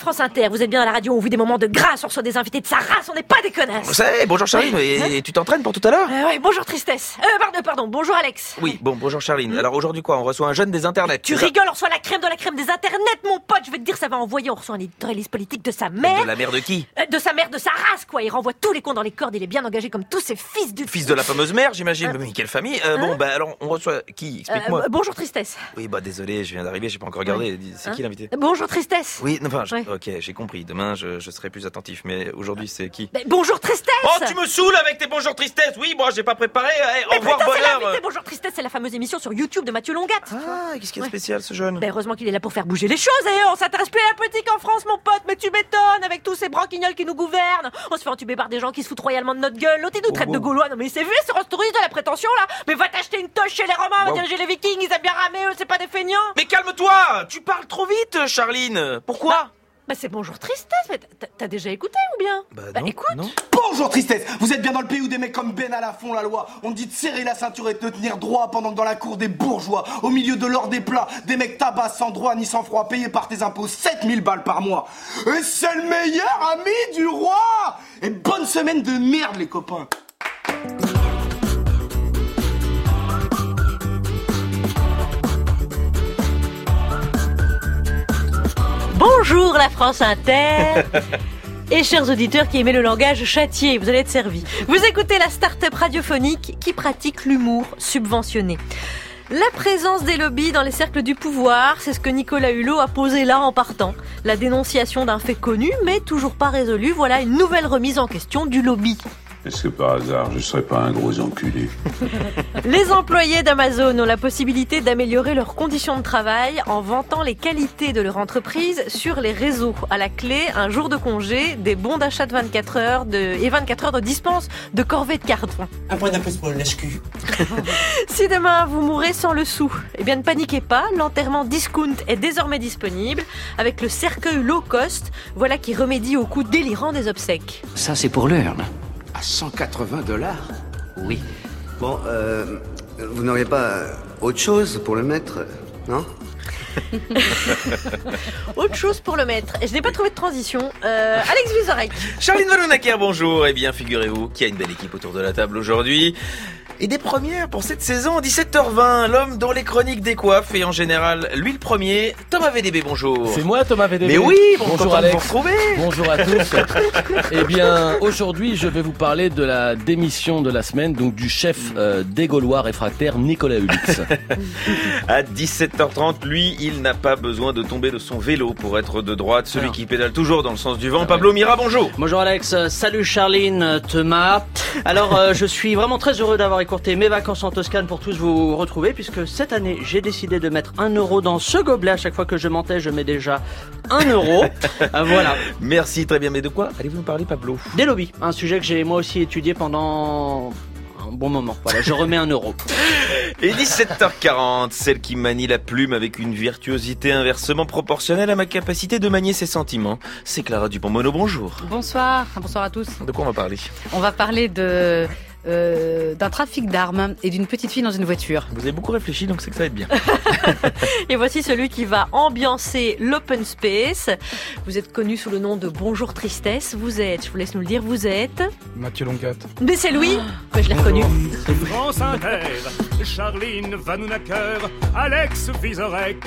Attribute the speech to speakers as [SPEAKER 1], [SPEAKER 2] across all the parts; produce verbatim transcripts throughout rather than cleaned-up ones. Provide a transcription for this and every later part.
[SPEAKER 1] France Inter, vous êtes bien à la radio, on vit des moments de grâce, on reçoit des invités de sa race, on n'est pas des connasses.
[SPEAKER 2] Ça y est, bonjour Charline, et, et tu t'entraînes pour tout à l'heure?
[SPEAKER 1] euh, Oui, bonjour Tristesse. Euh, pardon, pardon, bonjour Alex.
[SPEAKER 2] Oui, bon, bonjour Charline. Mmh. Alors aujourd'hui quoi, on reçoit un jeune des internets.
[SPEAKER 1] Tu rigoles, on reçoit la crème de la crème des internets, mon pote, je vais te dire, ça va envoyer, on reçoit un éditorialiste politique de sa mère.
[SPEAKER 2] De la mère de qui?
[SPEAKER 1] euh, De sa mère, de sa race, quoi. Il renvoie tous les cons dans les cordes, il est bien engagé comme tous ses fils de...
[SPEAKER 2] Fils de la fameuse mère, j'imagine. Hein? Mais quelle famille euh, Bon,
[SPEAKER 1] hein?
[SPEAKER 2] bah alors, on reçoit qui? Explique-moi.
[SPEAKER 1] Euh, bonjour Tristesse.
[SPEAKER 2] Oui, bah désolé, je viens d'arriver, j'ai pas encore regardé.
[SPEAKER 1] Ouais.
[SPEAKER 2] C'est
[SPEAKER 1] hein?
[SPEAKER 2] qui l'invité?
[SPEAKER 1] Bonjour Tristesse.
[SPEAKER 2] Oui, enfin, je...
[SPEAKER 1] ouais.
[SPEAKER 2] ok, j'ai compris. Demain, je, je serai plus attentif, mais aujourd'hui, c'est qui?
[SPEAKER 1] Mais bonjour Tristesse.
[SPEAKER 2] Oh, tu me saoules avec tes bonjour tristesse. Oui, moi, j'ai pas préparé. Hey, au revoir,
[SPEAKER 1] putain,
[SPEAKER 2] bonheur.
[SPEAKER 1] C'est bonjour Tristesse, c'est la fameuse émission sur YouTube de Mathieu Longat.
[SPEAKER 2] Ah, qu'est-ce qu'il y a de
[SPEAKER 1] ouais.
[SPEAKER 2] spécial, ce jeune?
[SPEAKER 1] Ben heureusement qu'il est là pour faire bouger les choses, et on s'intéresse plus à la politique en France, mon pote, mais tu m'étonnes, avec tous ces branquignols qui nous gouvernent. On se fait entuber par des gens qui se foutent royalement de notre gueule. L'autre, il nous traite
[SPEAKER 2] oh,
[SPEAKER 1] de
[SPEAKER 2] oh.
[SPEAKER 1] Gaulois. Non mais il s'est vu, ce touriste de la prétention, là. Mais va t'acheter une toche chez les Romains, va
[SPEAKER 2] wow.
[SPEAKER 1] diriger les Vikings, ils aiment bien ramer, eux, c'est pas des feignants.
[SPEAKER 2] Mais calme-toi. Tu parles trop vite, Charline. Pourquoi?
[SPEAKER 1] Bah, bah c'est bonjour Tristesse, mais t'as, t'as déjà écouté ou bien?
[SPEAKER 2] Bah,
[SPEAKER 1] bah
[SPEAKER 2] non,
[SPEAKER 1] écoute.
[SPEAKER 2] non.
[SPEAKER 3] Bonjour Tristesse, vous êtes bien dans le pays où des mecs comme Ben à la font la loi. On dit de serrer la ceinture et de tenir droit pendant que dans la cour des bourgeois, au milieu de l'or des plats, des mecs tabassent sans droit ni sans froid, payés par tes impôts sept mille balles par mois. Et c'est le meilleur ami du roi. Et bonne semaine de merde les copains.
[SPEAKER 1] Bonjour la France Inter. Et chers auditeurs qui aimez le langage châtié, vous allez être servis. Vous écoutez la start-up radiophonique qui pratique l'humour subventionné. La présence des lobbies dans les cercles du pouvoir, c'est ce que Nicolas Hulot a posé là en partant. La dénonciation d'un fait connu, mais toujours pas résolu. Voilà une nouvelle remise en question du lobby.
[SPEAKER 4] Est-ce que par hasard, je serais pas un gros enculé?
[SPEAKER 1] Les employés d'Amazon ont la possibilité d'améliorer leurs conditions de travail en vantant les qualités de leur entreprise sur les réseaux. À la clé, un jour de congé, des bons d'achat de vingt-quatre heures de... et vingt-quatre heures de dispense de corvées de carton.
[SPEAKER 5] Un point d'impôt pour le lèche-cul.
[SPEAKER 1] Si demain vous mourrez sans le sou, eh bien ne paniquez pas, l'enterrement discount est désormais disponible avec le cercueil low cost, voilà qui remédie au coût délirant des obsèques.
[SPEAKER 6] Ça, c'est pour l'urne.
[SPEAKER 7] À cent quatre-vingts dollars?
[SPEAKER 6] Oui.
[SPEAKER 7] Bon, euh, vous n'auriez pas autre chose pour le mettre, non?
[SPEAKER 1] Autre chose pour le mettre. Et je n'ai pas trouvé de transition. Euh, Alex Vizorek.
[SPEAKER 2] Charline Vanhoenacker, bonjour. Eh bien, figurez-vous qu'il y a une belle équipe autour de la table aujourd'hui. Et des premières pour cette saison, dix-sept heures vingt, l'homme dont les chroniques décoiffent, et en général, lui le premier, Thomas V D B, bonjour.
[SPEAKER 8] C'est moi Thomas V D B.
[SPEAKER 2] Mais oui, bon,
[SPEAKER 8] bonjour
[SPEAKER 2] Alex.
[SPEAKER 8] Alex.
[SPEAKER 2] Vous
[SPEAKER 8] bonjour à tous. Eh bien, aujourd'hui, je vais vous parler de la démission de la semaine, donc du chef euh, des Gaulois réfractaires, Nicolas Hulix.
[SPEAKER 2] À dix-sept heures trente, lui, il n'a pas besoin de tomber de son vélo pour être de droite, celui Alors. qui pédale toujours dans le sens du vent. Ah, Pablo ouais. Mira, bonjour.
[SPEAKER 6] Bonjour Alex, salut Charline, Thomas. Alors, euh, je suis vraiment très heureux d'avoir écourté mes vacances en Toscane pour tous vous retrouver, puisque cette année, j'ai décidé de mettre un euro dans ce gobelet. À chaque fois que je mentais, je mets déjà un euro. euh, voilà.
[SPEAKER 2] Merci, très bien. Mais de quoi allez-vous nous parler, Pablo?
[SPEAKER 6] Des lobbies, un sujet que j'ai moi aussi étudié pendant un bon moment. Voilà, je remets un euro.
[SPEAKER 2] Et dix-sept heures quarante, celle qui manie la plume avec une virtuosité inversement proportionnelle à ma capacité de manier ses sentiments, c'est Clara Dupont-Mono, bonjour.
[SPEAKER 9] Bonsoir, bonsoir à tous.
[SPEAKER 2] De quoi on va parler?
[SPEAKER 9] On va parler de... Euh, d'un trafic d'armes et d'une petite fille dans une voiture.
[SPEAKER 2] Vous avez beaucoup réfléchi, donc c'est que ça va être bien.
[SPEAKER 1] Et voici celui qui va ambiancer l'open space. Vous êtes connu sous le nom de Bonjour Tristesse. Vous êtes, je vous laisse nous le dire, vous êtes...
[SPEAKER 10] Mathieu Longat.
[SPEAKER 1] Mais c'est lui. Mais je l'ai reconnu.
[SPEAKER 11] France Inter, Charline Vanhoenacker, Alex Vizorek,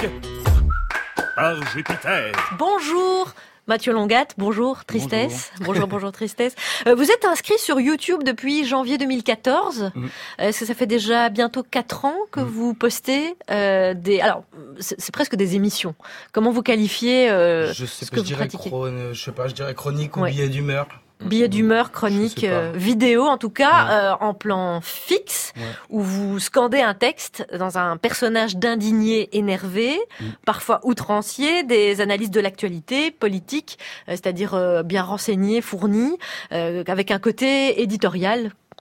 [SPEAKER 11] par Jupiter.
[SPEAKER 1] Bonjour Mathieu Longat, bonjour Tristesse. Bonjour, bonjour, bonjour Tristesse. Euh, vous êtes inscrit sur YouTube depuis janvier deux mille quatorze. Mmh. Est-ce que ça fait déjà bientôt quatre ans que mmh. vous postez euh, des... Alors, c'est, c'est presque des émissions. Comment vous qualifiez euh,
[SPEAKER 10] je sais
[SPEAKER 1] ce
[SPEAKER 10] pas,
[SPEAKER 1] que
[SPEAKER 10] je
[SPEAKER 1] vous
[SPEAKER 10] dirais
[SPEAKER 1] pratiquez
[SPEAKER 10] chron... Je sais pas, je dirais chronique ou
[SPEAKER 1] ouais.
[SPEAKER 10] billet d'humeur.
[SPEAKER 1] Billet d'humeur, chronique, euh, vidéo en tout cas, ouais. euh, en plan fixe, ouais. où vous scandez un texte dans un personnage d'indigné énervé, mmh. parfois outrancier, des analyses de l'actualité politique, euh, c'est-à-dire euh, bien renseignées, fournies, euh, avec un côté éditorial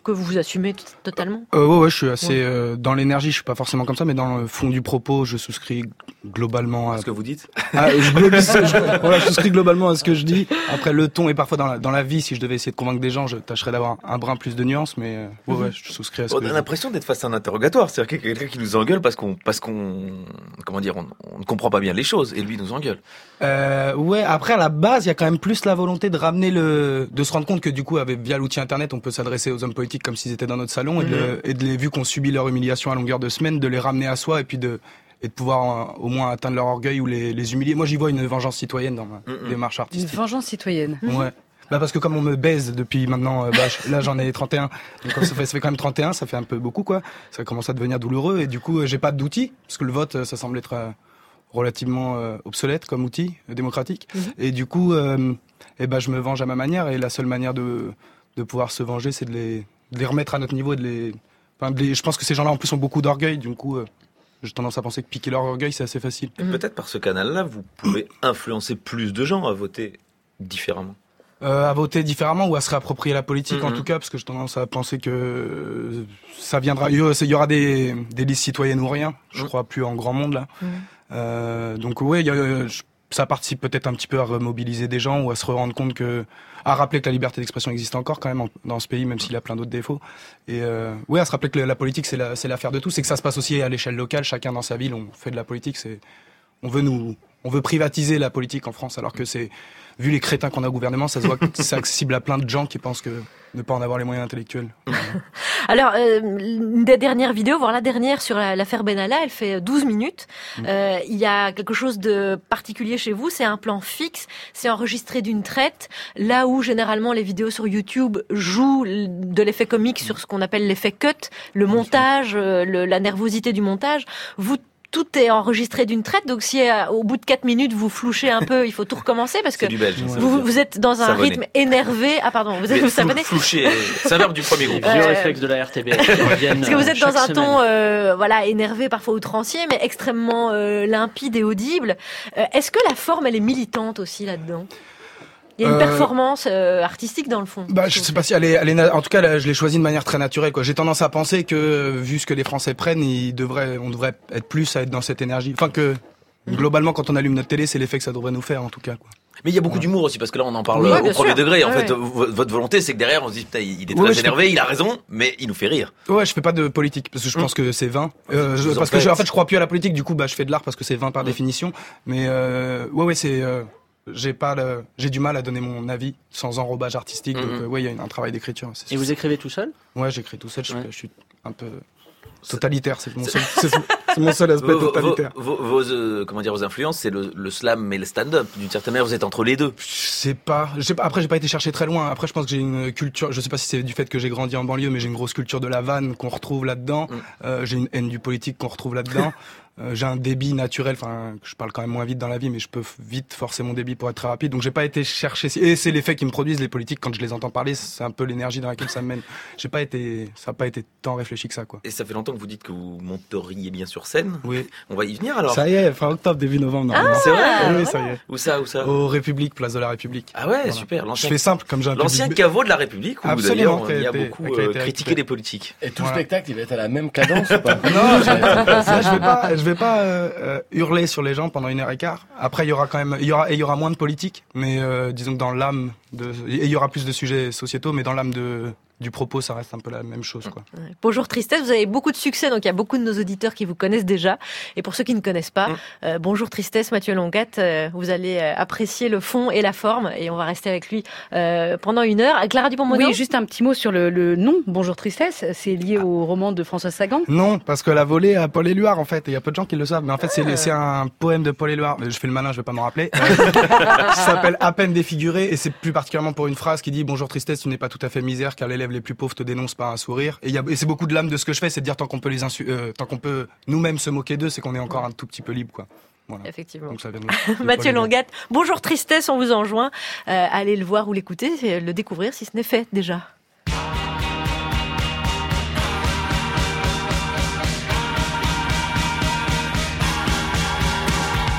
[SPEAKER 1] que vous vous assumez t- totalement.
[SPEAKER 10] Euh, ouais, ouais, je suis assez
[SPEAKER 1] Ouais.
[SPEAKER 10] euh, dans l'énergie. Je suis pas forcément comme ça, mais dans le fond du propos, je souscris globalement à
[SPEAKER 2] Ce que vous dites.
[SPEAKER 10] Ah, je, je, voilà, je souscris globalement à ce que je dis. Après, le ton et parfois dans la, dans la vie, si je devais essayer de convaincre des gens, je tâcherais d'avoir un, un brin plus de nuances, mais euh, ouais, ouais, je souscris à ce
[SPEAKER 2] On
[SPEAKER 10] que
[SPEAKER 2] a
[SPEAKER 10] je dis.
[SPEAKER 2] l'impression d'être face à un interrogatoire, c'est-à-dire qu'il y a quelqu'un qui nous engueule parce qu'on, parce qu'on, comment dire, on, on ne comprend pas bien les choses et lui nous engueule.
[SPEAKER 10] Euh, ouais, après, à la base, il y a quand même plus la volonté de ramener le, de se rendre compte que du coup, avec, via l'outil internet, on peut s'adresser aux hommes politiques comme s'ils étaient dans notre salon et de, le- et de les, vu qu'on subit leur humiliation à longueur de semaine, de les ramener à soi et puis de, et de pouvoir euh, au moins atteindre leur orgueil ou les, les humilier. Moi, j'y vois une vengeance citoyenne dans ma
[SPEAKER 2] Mhm.
[SPEAKER 10] démarche
[SPEAKER 9] Une
[SPEAKER 10] artistique.
[SPEAKER 9] vengeance citoyenne.
[SPEAKER 10] Ouais. Bah parce que comme on me baise depuis maintenant, euh, bah, je- là j'en ai trente et un, donc ça fait, ça fait quand même trente et un, ça fait un peu beaucoup quoi. Ça commence à devenir douloureux et du coup euh, j'ai pas d'outils parce que le vote euh, ça semble être euh, relativement euh, obsolète comme outil euh, démocratique
[SPEAKER 1] Mhm.
[SPEAKER 10] et du coup euh, eh ben je me venge à ma manière et la seule manière de de pouvoir se venger c'est de les de les remettre à notre niveau et de les, enfin, de les- je pense que ces gens-là en plus ont beaucoup d'orgueil du coup euh, j'ai tendance à penser que piquer leur orgueil c'est assez facile.
[SPEAKER 2] Et peut-être par ce canal-là, vous pouvez influencer plus de gens à voter différemment.
[SPEAKER 10] Euh, à voter différemment ou à se réapproprier la politique en
[SPEAKER 2] Mhm.
[SPEAKER 10] tout cas parce que j'ai tendance à penser que euh, ça viendra il y aura- il y aura des, des listes citoyennes ou rien je
[SPEAKER 2] Mhm.
[SPEAKER 10] crois plus en grand monde là
[SPEAKER 1] Mhm.
[SPEAKER 10] euh, donc ouais il y a, je- ça participe peut-être un petit peu à remobiliser des gens ou à se rendre compte que à rappeler que la liberté d'expression existe encore quand même en- dans ce pays même s'il a plein d'autres défauts et euh, ouais à se rappeler que la politique c'est la, c'est l'affaire de tous et que ça se passe aussi à l'échelle locale chacun dans sa ville on fait de la politique c'est on veut nous on veut privatiser la politique en France alors que c'est vu les crétins qu'on a au gouvernement, ça se voit que c'est accessible à plein de gens qui pensent que ne pas en avoir les moyens intellectuels.
[SPEAKER 1] Alors, euh, une des dernières vidéos, voire la dernière sur la- l'affaire Benalla, elle fait douze minutes. Euh, il y a quelque chose de particulier chez vous, c'est un plan fixe, c'est enregistré d'une traite, là où généralement les vidéos sur YouTube jouent l- de l'effet comique sur ce qu'on appelle l'effet cut, le montage, euh, le- la nervosité du montage. Vous, tout est enregistré d'une traite, donc si euh, au bout de quatre minutes vous flouchez un peu, il faut tout recommencer parce que
[SPEAKER 2] C'est du belge. ça veut
[SPEAKER 1] vous,
[SPEAKER 2] dire.
[SPEAKER 1] vous êtes dans un
[SPEAKER 2] Savonner.
[SPEAKER 1] rythme énervé. Ah pardon, vous êtes
[SPEAKER 2] Mais
[SPEAKER 1] vous savonnez.
[SPEAKER 2] flou- flouché, c'est un verbe du premier groupe.
[SPEAKER 6] Les vieux
[SPEAKER 1] Euh,
[SPEAKER 6] réflexes de la R T B qui reviennent.
[SPEAKER 1] Parce que vous
[SPEAKER 6] euh,
[SPEAKER 1] êtes dans
[SPEAKER 6] chaque
[SPEAKER 1] un ton,
[SPEAKER 6] semaine.
[SPEAKER 1] euh, voilà, énervé, parfois outrancier, mais extrêmement euh, limpide et audible. Euh, Est-ce que la forme, elle est militante aussi là-dedans? Il y a une
[SPEAKER 10] Euh,
[SPEAKER 1] performance euh, artistique dans le fond.
[SPEAKER 10] Bah, je sais pas si elle est, elle est na- en tout cas, là, je l'ai choisi de manière très naturelle, quoi. J'ai tendance à penser que, vu ce que les Français prennent, ils devraient, on devrait être plus à être dans cette énergie. Enfin, que, globalement, quand on allume notre télé, c'est l'effet que ça devrait nous faire, en tout cas, quoi.
[SPEAKER 2] Mais il y a beaucoup d'humour aussi, parce que là, on en parle
[SPEAKER 1] Oui,
[SPEAKER 2] euh,
[SPEAKER 1] bien
[SPEAKER 2] au premier
[SPEAKER 1] sûr.
[SPEAKER 2] degré. En
[SPEAKER 1] Ouais,
[SPEAKER 2] fait,
[SPEAKER 1] ouais.
[SPEAKER 2] v- votre volonté, c'est que derrière, on se dit, putain, il est très
[SPEAKER 10] Ouais, je
[SPEAKER 2] énervé, il a raison, mais il nous fait rire.
[SPEAKER 10] Ouais, je fais pas de politique, parce que je pense que c'est vain. Euh, je-
[SPEAKER 2] Vous en
[SPEAKER 10] parce que, je-
[SPEAKER 2] faites.
[SPEAKER 10] en fait, je crois plus à la politique, du coup, bah, je fais de l'art parce que c'est vain par définition. Mais, euh, ouais, ouais, c'est, euh, j'ai pas le, j'ai du mal à donner mon avis sans enrobage artistique. Donc,
[SPEAKER 2] Mhm.
[SPEAKER 10] euh, ouais, il y a une- un travail d'écriture. c'est
[SPEAKER 6] Et
[SPEAKER 10] sûr.
[SPEAKER 6] vous écrivez tout seul?
[SPEAKER 10] Ouais, j'écris tout seul, je,
[SPEAKER 6] Ouais.
[SPEAKER 10] je suis un peu totalitaire, c'est mon seul, c'est, c'est mon seul aspect
[SPEAKER 2] Vos, vos,
[SPEAKER 10] totalitaire.
[SPEAKER 2] vos- vos, euh, comment dire, vos influences, c'est le, le slam et le stand-up. D'une certaine manière, vous êtes entre les deux.
[SPEAKER 10] Je sais pas, je sais pas, après j'ai pas été chercher très loin, après je pense que j'ai une culture, je sais pas si c'est du fait que j'ai grandi en banlieue, mais j'ai une grosse culture de la vanne qu'on retrouve là-dedans,
[SPEAKER 2] Mm.
[SPEAKER 10] euh, j'ai une haine du politique qu'on retrouve là-dedans, euh, j'ai un débit naturel, enfin je parle quand même moins vite dans la vie, mais je peux f- vite forcer mon débit pour être très rapide, donc j'ai pas été chercher, et c'est l'effet qui me produisent les politiques quand je les entends parler, c'est un peu l'énergie dans laquelle ça me mène, j'ai pas été, ça a pas été tant réfléchi que ça, quoi.
[SPEAKER 2] Et ça fait longtemps que vous dites que vous monteriez bien sur scène.
[SPEAKER 10] Oui.
[SPEAKER 2] On va y venir alors.
[SPEAKER 10] Ça y est, fin octobre, début novembre, normalement.
[SPEAKER 2] C'est vrai
[SPEAKER 10] oui,
[SPEAKER 1] voilà.
[SPEAKER 10] ça y est.
[SPEAKER 2] Où ça, où ça
[SPEAKER 10] Au République, place de la République.
[SPEAKER 2] Ah ouais,
[SPEAKER 10] Voilà.
[SPEAKER 2] super.
[SPEAKER 10] Je
[SPEAKER 2] L'ancien
[SPEAKER 10] fais simple, comme j'ai un
[SPEAKER 2] l'ancien
[SPEAKER 10] public-
[SPEAKER 2] caveau de la République, où
[SPEAKER 10] Absolument,
[SPEAKER 2] d'ailleurs il y a
[SPEAKER 10] qui a été-
[SPEAKER 2] beaucoup
[SPEAKER 10] qui a été
[SPEAKER 2] euh, critiqué
[SPEAKER 10] récupéré.
[SPEAKER 2] les politiques.
[SPEAKER 8] Et tout
[SPEAKER 10] Voilà.
[SPEAKER 8] spectacle, il va être à la même cadence ou pas?
[SPEAKER 10] Non, je, là, je vais pas, je vais pas euh, euh, hurler sur les gens pendant une heure et quart. Après, il y aura quand même, il y aura, et il y aura moins de politique, mais euh, disons que dans l'âme de, et il y aura plus de sujets sociétaux, mais dans l'âme de du propos, ça reste un peu la même chose, quoi.
[SPEAKER 1] Ouais. Bonjour Tristesse, vous avez beaucoup de succès, donc il y a beaucoup de nos auditeurs qui vous connaissent déjà. Et pour ceux qui ne connaissent pas,
[SPEAKER 2] Mm.
[SPEAKER 1] euh, bonjour Tristesse, Mathieu Longat, euh, vous allez euh, apprécier le fond et la forme, et on va rester avec lui euh, pendant une heure. Clara Dupont-Moreau.
[SPEAKER 9] Oui, juste un petit mot sur le, le nom, Bonjour Tristesse. C'est lié au roman de François Sagan.
[SPEAKER 10] Non, parce que la volée à Paul Éluard, en fait, et il y a peu de gens qui le savent, mais en fait, c'est,
[SPEAKER 1] Ah.
[SPEAKER 10] c'est un poème de Paul Éluard. Je fais le malin, je vais pas m'en rappeler. Euh, qui s'appelle À peine défiguré, et c'est plus particulièrement pour une phrase qui dit bonjour tristesse, tu n'es pas tout à fait misère, car les lèvres les plus pauvres te dénoncent par un sourire. Et, il y a, et c'est beaucoup de l'âme de ce que je fais, c'est de dire tant qu'on peut les insu- euh, tant qu'on peut nous-mêmes se moquer d'eux, c'est qu'on est encore un tout petit peu libre, quoi. Voilà.
[SPEAKER 1] Effectivement.
[SPEAKER 10] Donc ça vient de- de
[SPEAKER 1] Mathieu
[SPEAKER 10] Paul Éluard.
[SPEAKER 1] Longat, bonjour Tristesse, on vous enjoint. Euh, allez le voir ou l'écouter, et le découvrir si ce n'est fait déjà.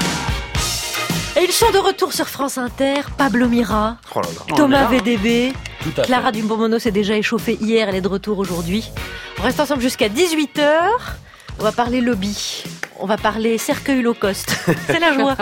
[SPEAKER 1] Et ils sont de retour sur France Inter, Pablo Mira,
[SPEAKER 2] Oh là là.
[SPEAKER 1] Thomas
[SPEAKER 6] on est là.
[SPEAKER 1] V D B,
[SPEAKER 8] Tout à
[SPEAKER 1] Clara
[SPEAKER 8] fait.
[SPEAKER 1] Dumont-Mono s'est déjà échauffée hier, elle est de retour aujourd'hui. On reste ensemble jusqu'à dix-huit heures. On va parler lobby. On va parler cercueil low cost. C'est la joie.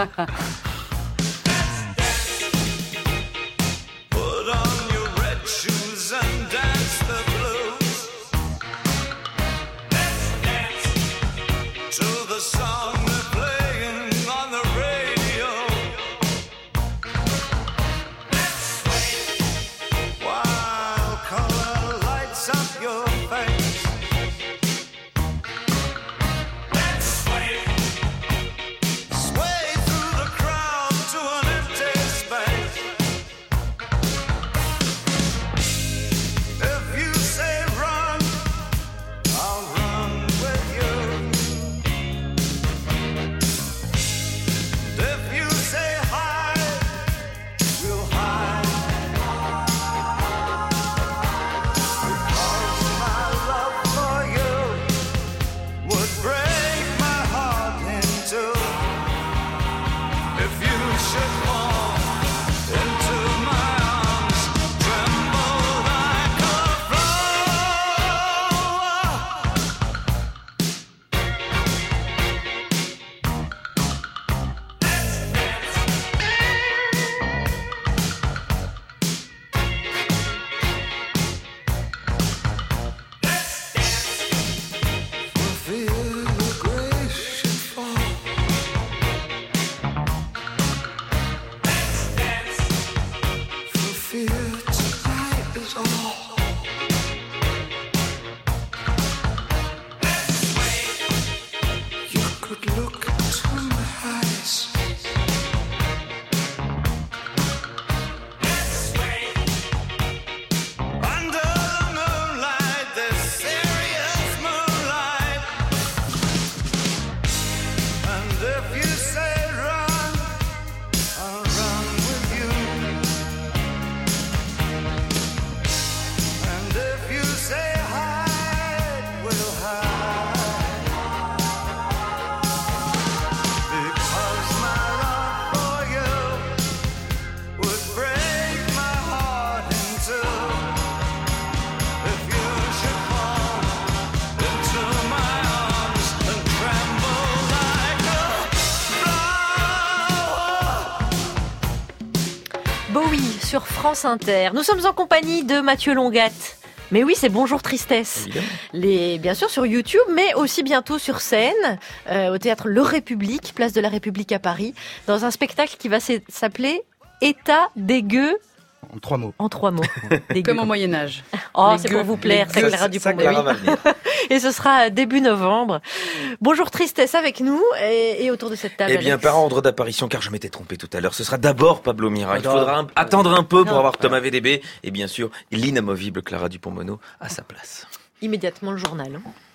[SPEAKER 1] Sur France Inter. Nous sommes en compagnie de Mathieu Longat. Mais oui, c'est Bonjour Tristesse. Les, bien sûr sur YouTube, mais aussi bientôt sur scène, euh, au théâtre Le République, place de la République à Paris, dans un spectacle qui va s'appeler État dégueu.
[SPEAKER 10] En trois mots.
[SPEAKER 1] En trois mots.
[SPEAKER 9] Comme au Moyen-Âge.
[SPEAKER 1] Oh, c'est pour vous plaire, c'est Clara Dupont-Mono. Et ce sera début novembre. Bonjour Tristesse avec nous et, et autour de cette table.
[SPEAKER 2] Eh bien,
[SPEAKER 1] Alex.
[SPEAKER 2] par ordre d'apparition, car je m'étais trompé tout à l'heure, ce sera d'abord Pablo Mira. Il faudra un, attendre un peu pour
[SPEAKER 1] non.
[SPEAKER 2] avoir Thomas V D B et bien sûr l'inamovible Clara Dupont-Mono à sa place.
[SPEAKER 1] Immédiatement le journal.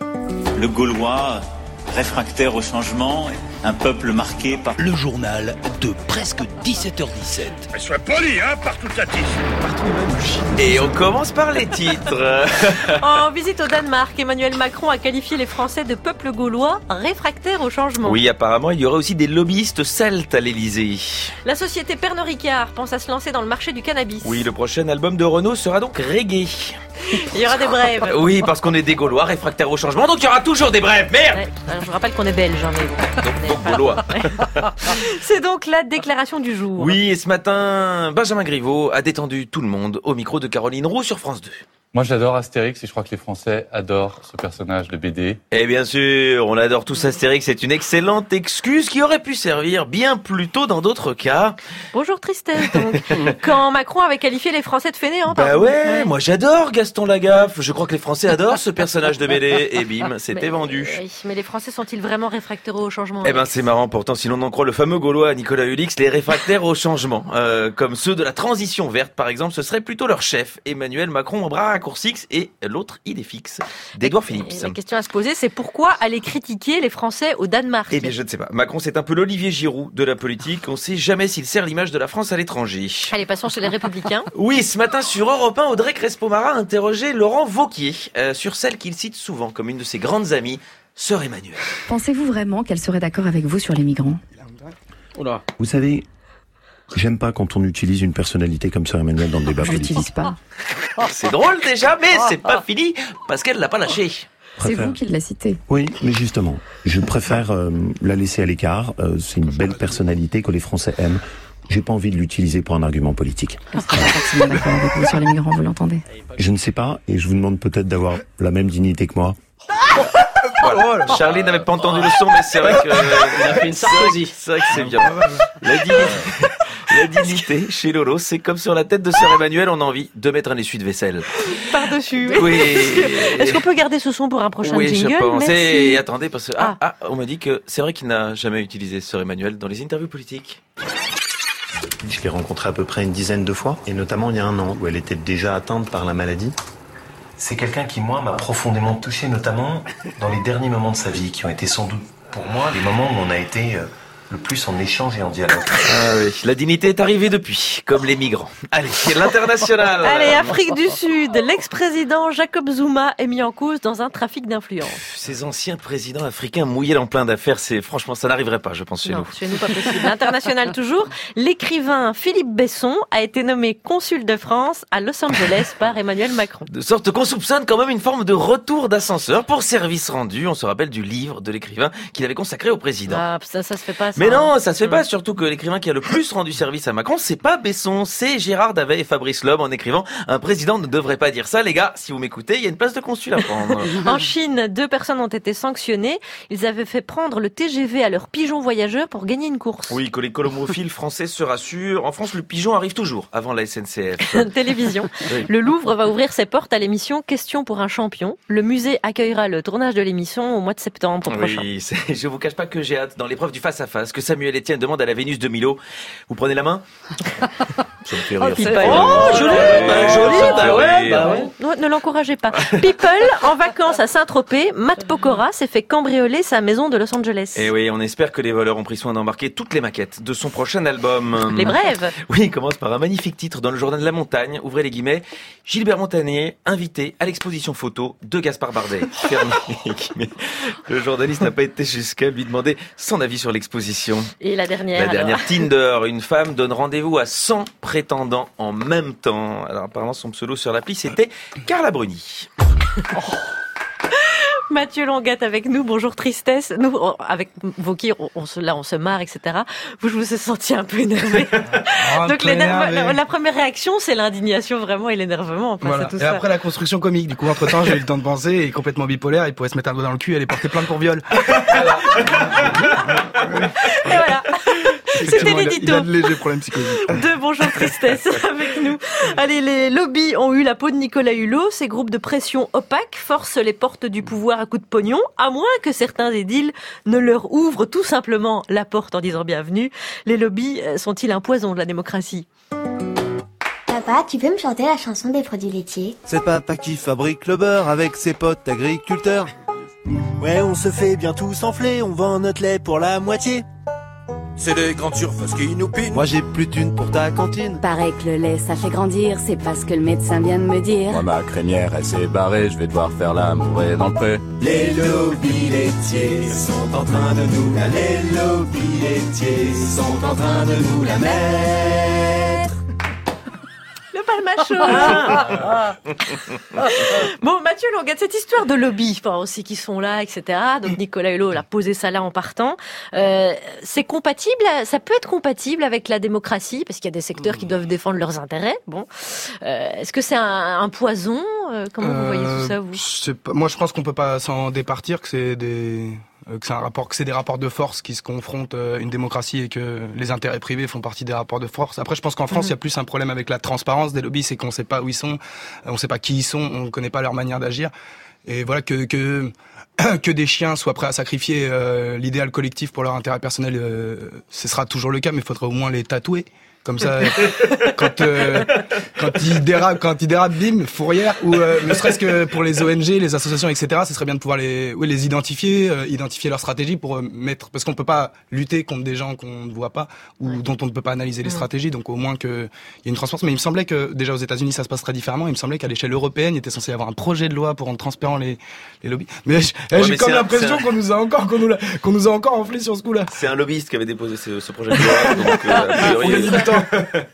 [SPEAKER 5] Le Gaulois, réfractaire au changement, un peuple marqué par...
[SPEAKER 12] Le journal de presque dix-sept heures dix-sept.
[SPEAKER 11] Mais sois poli, hein, par toute la tige.
[SPEAKER 2] Et on commence par les titres.
[SPEAKER 1] En visite au Danemark, Emmanuel Macron a qualifié les Français de peuple gaulois réfractaires au changement.
[SPEAKER 2] Oui, apparemment, il y aurait aussi des lobbyistes celtes à l'Elysée.
[SPEAKER 1] La société Pernod Ricard pense à se lancer dans le marché du cannabis.
[SPEAKER 2] Oui, le prochain album de Renaud sera donc reggae.
[SPEAKER 1] Il y aura des brèves.
[SPEAKER 2] Oui, parce qu'on est des Gaulois réfractaires au changement, donc il y aura toujours des brèves. Merde.
[SPEAKER 1] Ouais, alors je vous rappelle qu'on est belge, hein, mais bon.
[SPEAKER 2] Donc, donc Gaulois.
[SPEAKER 1] C'est donc la déclaration du jour.
[SPEAKER 2] Oui, et ce matin, Benjamin Griveaux a détendu tout le monde au micro de Caroline Roux sur France deux.
[SPEAKER 13] Moi, j'adore Astérix et je crois que les Français adorent ce personnage de B D.
[SPEAKER 2] Et bien sûr, on adore tous Astérix. C'est une excellente excuse qui aurait pu servir bien plus tôt dans d'autres cas.
[SPEAKER 1] Bonjour Tristesse, donc. Quand Macron avait qualifié les Français de fainéants.
[SPEAKER 2] Bah
[SPEAKER 1] pardon.
[SPEAKER 2] ouais,
[SPEAKER 1] ouais,
[SPEAKER 2] moi j'adore Gaston Lagaffe. Je crois que les Français adorent ce personnage de B D. Et bim, c'était
[SPEAKER 1] mais,
[SPEAKER 2] vendu.
[SPEAKER 1] Oui, mais les Français sont-ils vraiment réfractaires au changement?
[SPEAKER 2] Eh ben c'est marrant pourtant, si l'on en croit le fameux Gaulois Nicolas Hulix, les réfractaires au changement, euh, comme ceux de la transition verte par exemple, ce serait plutôt leur chef, Emmanuel Macron, bras raccourcis, et l'autre idée fixe, d'Edouard Philippe.
[SPEAKER 1] La question à se poser, c'est pourquoi aller critiquer les Français au Danemark?
[SPEAKER 2] Eh bien je ne sais pas, Macron c'est un peu l'Olivier Giroud de la politique, on sait jamais s'il sert l'image de la France à l'étranger.
[SPEAKER 1] Allez, passons chez les Républicains.
[SPEAKER 2] Oui, ce matin sur Europe un, Audrey Crespo-Mara interrogeait Laurent Wauquiez euh, sur celle qu'il cite souvent comme une de ses grandes amies, Sœur Emmanuelle.
[SPEAKER 14] Pensez-vous vraiment qu'elle serait d'accord avec vous sur les migrants?
[SPEAKER 6] Oula.
[SPEAKER 15] Vous savez,
[SPEAKER 14] J'aime pas quand on utilise une personnalité comme Sœur Emmanuelle dans le débat
[SPEAKER 9] Je
[SPEAKER 14] politique.
[SPEAKER 9] l'utilise pas.
[SPEAKER 2] C'est drôle déjà, mais c'est pas fini parce qu'elle l'a pas lâché.
[SPEAKER 9] C'est
[SPEAKER 14] Préfère-
[SPEAKER 9] vous qui l'avez cité.
[SPEAKER 14] Oui, mais justement, je préfère euh, la laisser à l'écart. Euh, c'est une belle personnalité que les Français aiment. J'ai pas envie de l'utiliser pour un argument politique.
[SPEAKER 9] Parce que je suis forcément d'accord avec vous sur les migrants, vous l'entendez.
[SPEAKER 14] Je ne sais pas, et je vous demande peut-être d'avoir la même dignité que moi.
[SPEAKER 2] Voilà. Charlie n'avait pas entendu le son, mais c'est vrai que
[SPEAKER 6] Il a fait une Sarkozy.
[SPEAKER 2] C'est vrai que c'est bien. La dignité, la dignité chez Lolo, c'est comme sur la tête de Sœur Emmanuelle, on a envie de mettre un essuie de vaisselle.
[SPEAKER 1] Par-dessus.
[SPEAKER 2] Oui.
[SPEAKER 1] Est-ce qu'on peut garder ce son pour un prochain
[SPEAKER 2] Oui,
[SPEAKER 1] jingle?
[SPEAKER 2] je pense.
[SPEAKER 1] Merci.
[SPEAKER 2] Et attendez, parce que ah,
[SPEAKER 1] Ah.
[SPEAKER 2] ah, on m'a dit que c'est vrai qu'il n'a jamais utilisé Sœur Emmanuelle dans les interviews politiques.
[SPEAKER 14] Je l'ai rencontrée à peu près une dizaine de fois, et notamment il y a un an, où elle était déjà atteinte par la maladie. C'est quelqu'un qui, moi, m'a profondément touché, notamment dans les derniers moments de sa vie, qui ont été sans doute, pour moi, les moments où on a été euh, le plus en échange et en dialogue.
[SPEAKER 2] Ah oui, la dignité est arrivée depuis, comme les migrants. Allez, l'international.
[SPEAKER 1] Allez, Afrique du Sud, l'ex-président Jacob Zuma est mis en cause dans un trafic d'influence.
[SPEAKER 2] Ces anciens présidents africains mouillés dans plein d'affaires, c'est franchement, ça n'arriverait pas, je pense, chez
[SPEAKER 1] Non,
[SPEAKER 2] nous.
[SPEAKER 1] chez nous pas possible. International toujours, l'écrivain Philippe Besson a été nommé consul de France à Los Angeles par Emmanuel Macron.
[SPEAKER 2] De sorte qu'on soupçonne quand même une forme de retour d'ascenseur pour service rendu. On se rappelle du livre de l'écrivain qu'il avait consacré au président.
[SPEAKER 1] Ah, ça, ça se fait pas. Ça,
[SPEAKER 2] Mais
[SPEAKER 1] hein.
[SPEAKER 2] non, ça se fait pas, surtout que l'écrivain qui a le plus rendu service à Macron, c'est pas Besson, c'est Gérard Davet et Fabrice Loeb en écrivant « Un président ne devrait pas dire ça, les gars, si vous m'écoutez, il y a une place de consul à prendre. »
[SPEAKER 1] En Chine, deux personnes ont été sanctionnées. Ils avaient fait prendre le T G V à leur pigeon voyageur pour gagner une course.
[SPEAKER 2] Oui, que les colomophiles français se rassurent. En France, le pigeon arrive toujours avant la S N C F.
[SPEAKER 1] Télévision.
[SPEAKER 2] Oui.
[SPEAKER 1] Le Louvre va ouvrir ses portes à l'émission Question pour un champion. Le musée accueillera le tournage de l'émission au mois de septembre prochain.
[SPEAKER 2] Oui, c'est- je vous cache pas que j'ai hâte, dans l'épreuve du face-à-face, que Samuel Etienne demande à la Vénus de Milo « Vous prenez la main ?» Ça me fait rire.
[SPEAKER 1] People.
[SPEAKER 6] Oh, joli, bah, joli,
[SPEAKER 2] ça me fait
[SPEAKER 6] bah ouais,
[SPEAKER 2] rire.
[SPEAKER 6] bah ouais.
[SPEAKER 1] Non, ne l'encouragez pas. People, en vacances à Saint-Tropez, Matt Pokora s'est fait cambrioler sa maison de Los Angeles.
[SPEAKER 2] Et oui, on espère que les voleurs ont pris soin d'embarquer toutes les maquettes de son prochain album.
[SPEAKER 1] Les brèves.
[SPEAKER 2] Oui, il commence par un magnifique titre dans le journal de la montagne, ouvrez les guillemets, Gilbert Montagnier, invité à l'exposition photo de Gaspard Bardet. Fermez les guillemets. Le journaliste n'a pas été jusqu'à lui demander son avis sur l'exposition.
[SPEAKER 1] Et la dernière.
[SPEAKER 2] La dernière,
[SPEAKER 1] alors.
[SPEAKER 2] Tinder, une femme donne rendez-vous à cent prétendants en même temps. Alors apparemment son pseudo sur l'appli c'était Carla Bruni.
[SPEAKER 1] Mathieu Longuette avec nous. Bonjour Tristesse. Nous, on- avec Vauquier, on, on se, là, on se marre, et cetera. Vous, je vous ai senti un peu énervé.
[SPEAKER 10] Un
[SPEAKER 1] Donc
[SPEAKER 10] peu
[SPEAKER 1] l'énerve-
[SPEAKER 10] énervé.
[SPEAKER 1] la, la première réaction, c'est l'indignation vraiment et l'énervement. Enfin,
[SPEAKER 10] Voilà.
[SPEAKER 1] c'est tout
[SPEAKER 10] Et
[SPEAKER 1] ça.
[SPEAKER 10] après la construction comique, du coup entre temps j'ai eu le temps de penser, et complètement bipolaire, il pourrait se mettre un doigt dans le cul et aller porter plainte pour viol.
[SPEAKER 1] Et voilà. C'était
[SPEAKER 10] Effectivement, il a-
[SPEAKER 1] l'édito
[SPEAKER 10] Il a de légers problèmes psychologiques.
[SPEAKER 1] de Bonjour Tristesse avec nous. Allez, les lobbies ont eu la peau de Nicolas Hulot. Ces groupes de pression opaques forcent les portes du pouvoir à coups de pognon, à moins que certains édiles ne leur ouvrent tout simplement la porte en disant bienvenue. Les lobbies euh, sont-ils un poison de la démocratie?
[SPEAKER 15] Papa, tu peux me chanter la chanson des produits laitiers?
[SPEAKER 16] C'est papa qui fabrique le beurre avec ses potes agriculteurs. Ouais, on se fait bien tous enfler, on vend notre lait pour la moitié. C'est des grandes surfaces qui nous pinent. Moi j'ai plus d'une pour ta cantine.
[SPEAKER 17] Paraît que le lait ça fait grandir, c'est pas ce que le médecin vient de me dire.
[SPEAKER 18] Moi ma crinière elle s'est barrée, je vais devoir faire l'amour et dans le pré.
[SPEAKER 16] Les lobbies laitiers sont en train de nous la Les lobbies laitiers sont en train de nous la mettre.
[SPEAKER 1] Le palmachot. Bon, Mathieu Longuette, cette histoire de lobby, enfin aussi qui sont là, et cetera. Donc Nicolas Hulot a posé ça là en partant. Euh, c'est compatible, ça peut être compatible avec la démocratie, parce qu'il y a des secteurs qui doivent défendre leurs intérêts. Bon, euh, est-ce que c'est un, un poison? Euh, Comment vous voyez tout ça, vous?
[SPEAKER 10] Je sais pas, moi je pense qu'on peut pas s'en départir, que c'est des euh, que c'est un rapport, que c'est des rapports de force qui se confrontent, euh, une démocratie, et que les intérêts privés font partie des rapports de force. Après, je pense qu'en France, il
[SPEAKER 1] Mhm.
[SPEAKER 10] y a plus un problème avec la transparence des lobbies, c'est qu'on sait pas où ils sont, on sait pas qui ils sont, on connaît pas leur manière d'agir. Et voilà, que que que des chiens soient prêts à sacrifier euh, l'idéal collectif pour leur intérêt personnel, euh, ce sera toujours le cas, mais il faudrait au moins les tatouer. Comme ça, quand euh, quand ils dérapent, quand ils dérapent, bim, fourrière. Ou euh, ne serait-ce que pour les O N G, les associations, et cetera. Ce serait bien de pouvoir les, oui, les identifier, euh, identifier leur stratégie pour euh, mettre, parce qu'on peut pas lutter contre des gens qu'on ne voit pas ou dont on ne peut pas analyser les
[SPEAKER 1] Mhm.
[SPEAKER 10] stratégies. Donc au moins qu'il y ait une transparence. Mais il me semblait que déjà aux États-Unis ça se passe très différemment. Il me semblait qu'à l'échelle européenne, il était censé y avoir un projet de loi pour rendre transparent les, les lobbies. Mais j'ai
[SPEAKER 2] Ouais,
[SPEAKER 10] j'ai
[SPEAKER 2] mais
[SPEAKER 10] comme
[SPEAKER 2] c'est un-
[SPEAKER 10] l'impression
[SPEAKER 2] c'est un-
[SPEAKER 10] qu'on nous a encore, qu'on nous, l'a- qu'on nous a encore enflé sur ce coup-là.
[SPEAKER 2] C'est un lobbyiste qui avait déposé ce, ce projet de loi. Donc, euh, a priori,
[SPEAKER 10] On gagne du temps temps.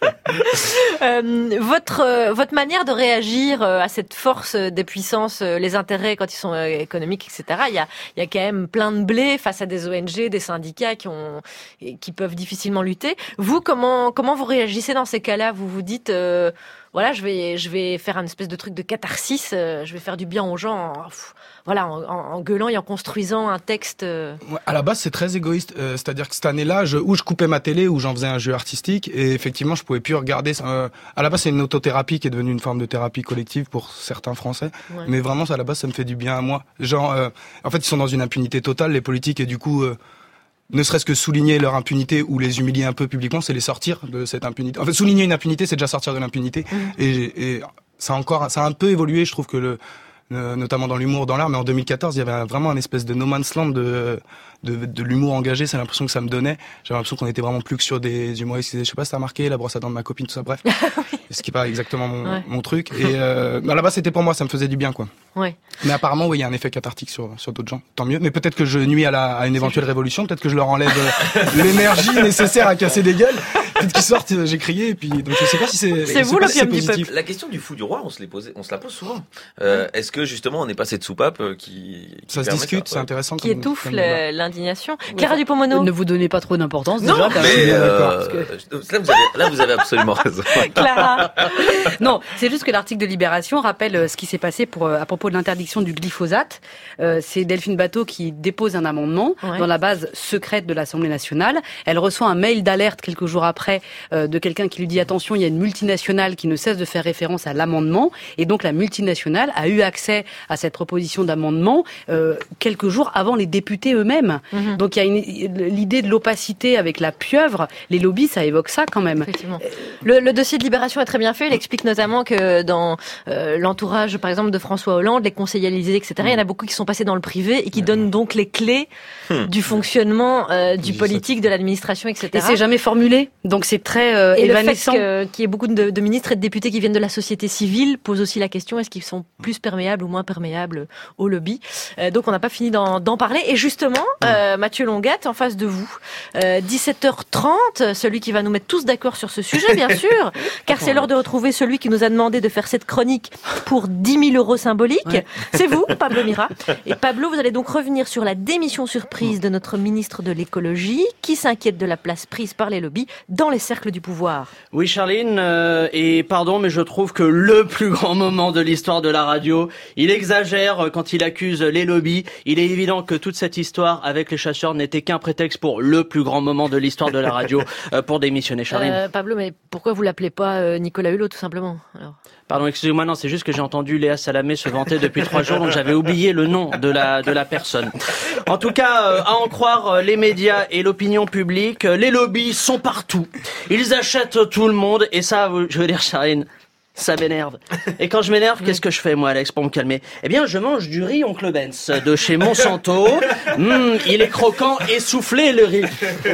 [SPEAKER 1] euh, votre euh, votre manière de réagir euh, à cette force des puissances, euh, les intérêts quand ils sont euh, économiques, et cetera. Il y a il y a quand même plein de blé face à des O N G, des syndicats qui ont qui peuvent difficilement lutter. Vous, comment comment vous réagissez dans ces cas-là? Vous vous dites euh, voilà, je vais je vais faire un espèce de truc de catharsis, euh, je vais faire du bien aux gens. En, voilà, en, en gueulant et en construisant un texte. Euh...
[SPEAKER 10] Ouais, à la base, c'est très égoïste. Euh, c'est-à-dire que cette année-là, je, où je coupais ma télé, où j'en faisais un jeu artistique, et effectivement, je pouvais plus regarder. Euh, à la base, c'est une autothérapie qui est devenue une forme de thérapie collective pour certains Français. Ouais. Mais vraiment, à la base, ça me fait du bien à moi. Genre, euh, en fait, ils sont dans une impunité totale, les politiques, et du coup. Euh, ne serait-ce que souligner leur impunité ou les humilier un peu publiquement, c'est les sortir de cette impunité. En fait, souligner une impunité, c'est déjà sortir de l'impunité. Mmh. Et, et ça a encore, ça a un peu évolué, je trouve que le, le notamment dans l'humour, dans l'art, mais en deux mille quatorze, il y avait un, vraiment un espèce de no man's land de, de, de l'humour engagé. C'est l'impression que ça me donnait. J'avais l'impression qu'on était vraiment plus que sur des humoristes qui disaient, je sais pas si t'as remarqué, la brosse à dents de ma copine, tout ça, bref. Oui. Ce qui est pas exactement mon, ouais. mon truc. Et, euh, à la base, c'était pour moi, ça me faisait du bien, quoi.
[SPEAKER 1] Ouais.
[SPEAKER 10] Mais apparemment, oui, il y a un effet cathartique sur, sur d'autres gens. Tant mieux. Mais peut-être que je nuis à, la, à une éventuelle révolution. Peut-être que je leur enlève l'énergie nécessaire à casser des gueules. Peut-être qu'ils sortent, j'ai crié, et puis, donc je sais pas si c'est,
[SPEAKER 1] c'est vous le si du peuple.
[SPEAKER 2] La question du fou du roi, on se, les pose, on se la pose souvent. Euh, ouais. Est-ce que justement, on n'est pas cette soupape qui, qui
[SPEAKER 10] ça se discute, ça, c'est intéressant.
[SPEAKER 1] Qui comme, étouffe comme l'indignation. Ouais. Clara Dupont-Moreau.
[SPEAKER 9] Ne vous donnez pas trop d'importance,
[SPEAKER 2] non,
[SPEAKER 9] déjà.
[SPEAKER 2] Mais, euh, que... là, vous avez, là, vous avez absolument raison.
[SPEAKER 1] Clara.
[SPEAKER 9] Non, c'est juste que l'article de Libération rappelle ce qui s'est passé pour, à propos de l'interdiction du glyphosate. Euh, c'est Delphine Batho qui dépose un amendement ouais. dans la base secrète de l'Assemblée nationale. Elle reçoit un mail d'alerte quelques jours après euh, de quelqu'un qui lui dit attention, il y a une multinationale qui ne cesse de faire référence à l'amendement. Et donc la multinationale a eu accès à cette proposition d'amendement euh, quelques jours avant les députés eux-mêmes. Mm-hmm. Donc il y a une, l'idée de l'opacité avec la pieuvre. Les lobbies, ça évoque ça quand même.
[SPEAKER 1] Le, le dossier de Libération est très bien fait. Il explique notamment que dans euh, l'entourage, par exemple, de François Hollande, les conseillers à l'Élysée, et cetera, mmh. il y en a beaucoup qui sont passés dans le privé et qui mmh. donnent donc les clés mmh. du fonctionnement euh, du politique, de l'administration, et cetera.
[SPEAKER 9] Et c'est jamais formulé, donc c'est très euh,
[SPEAKER 1] et
[SPEAKER 9] évanescent.
[SPEAKER 1] Et le fait qu'il y ait beaucoup de, de ministres et de députés qui viennent de la société civile pose aussi la question, est-ce qu'ils sont plus perméables ou moins perméables au lobby? euh, Donc on n'a pas fini d'en, d'en parler. Et justement, euh, Mathieu Longuette, en face de vous, euh, dix-sept heures trente, celui qui va nous mettre tous d'accord sur ce sujet, bien sûr, car c'est l'heure de retrouver celui qui nous a demandé de faire cette chronique pour dix mille euros symboliques. Ouais. C'est vous, Pablo Mira. Et Pablo, vous allez donc revenir sur la démission surprise de notre ministre de l'écologie, qui s'inquiète de la place prise par les lobbies dans les cercles du pouvoir.
[SPEAKER 6] Oui, Charline, euh, et pardon, mais je trouve que le plus grand moment de l'histoire de la radio, il exagère quand il accuse les lobbies. Il est évident que toute cette histoire avec les chasseurs n'était qu'un prétexte pour le plus grand moment de l'histoire de la radio euh, pour démissionner. Charline.
[SPEAKER 1] Euh, Pablo, mais pourquoi vous l'appelez pas euh, Nicolas Hulot, tout simplement alors?
[SPEAKER 6] Pardon, excusez-moi, non, c'est juste que j'ai entendu Léa Salamé se vanter depuis trois jours, donc j'avais oublié le nom de la de la personne. En tout cas, euh, à en croire euh, les médias et l'opinion publique, euh, les lobbies sont partout. Ils achètent tout le monde, et ça, je veux dire, Charline, ça m'énerve. Et quand je m'énerve, qu'est-ce que je fais, moi, Alex, pour me calmer? Eh bien, je mange du riz Oncle Ben's de chez Monsanto. Mmh, il est croquant et soufflé, le riz.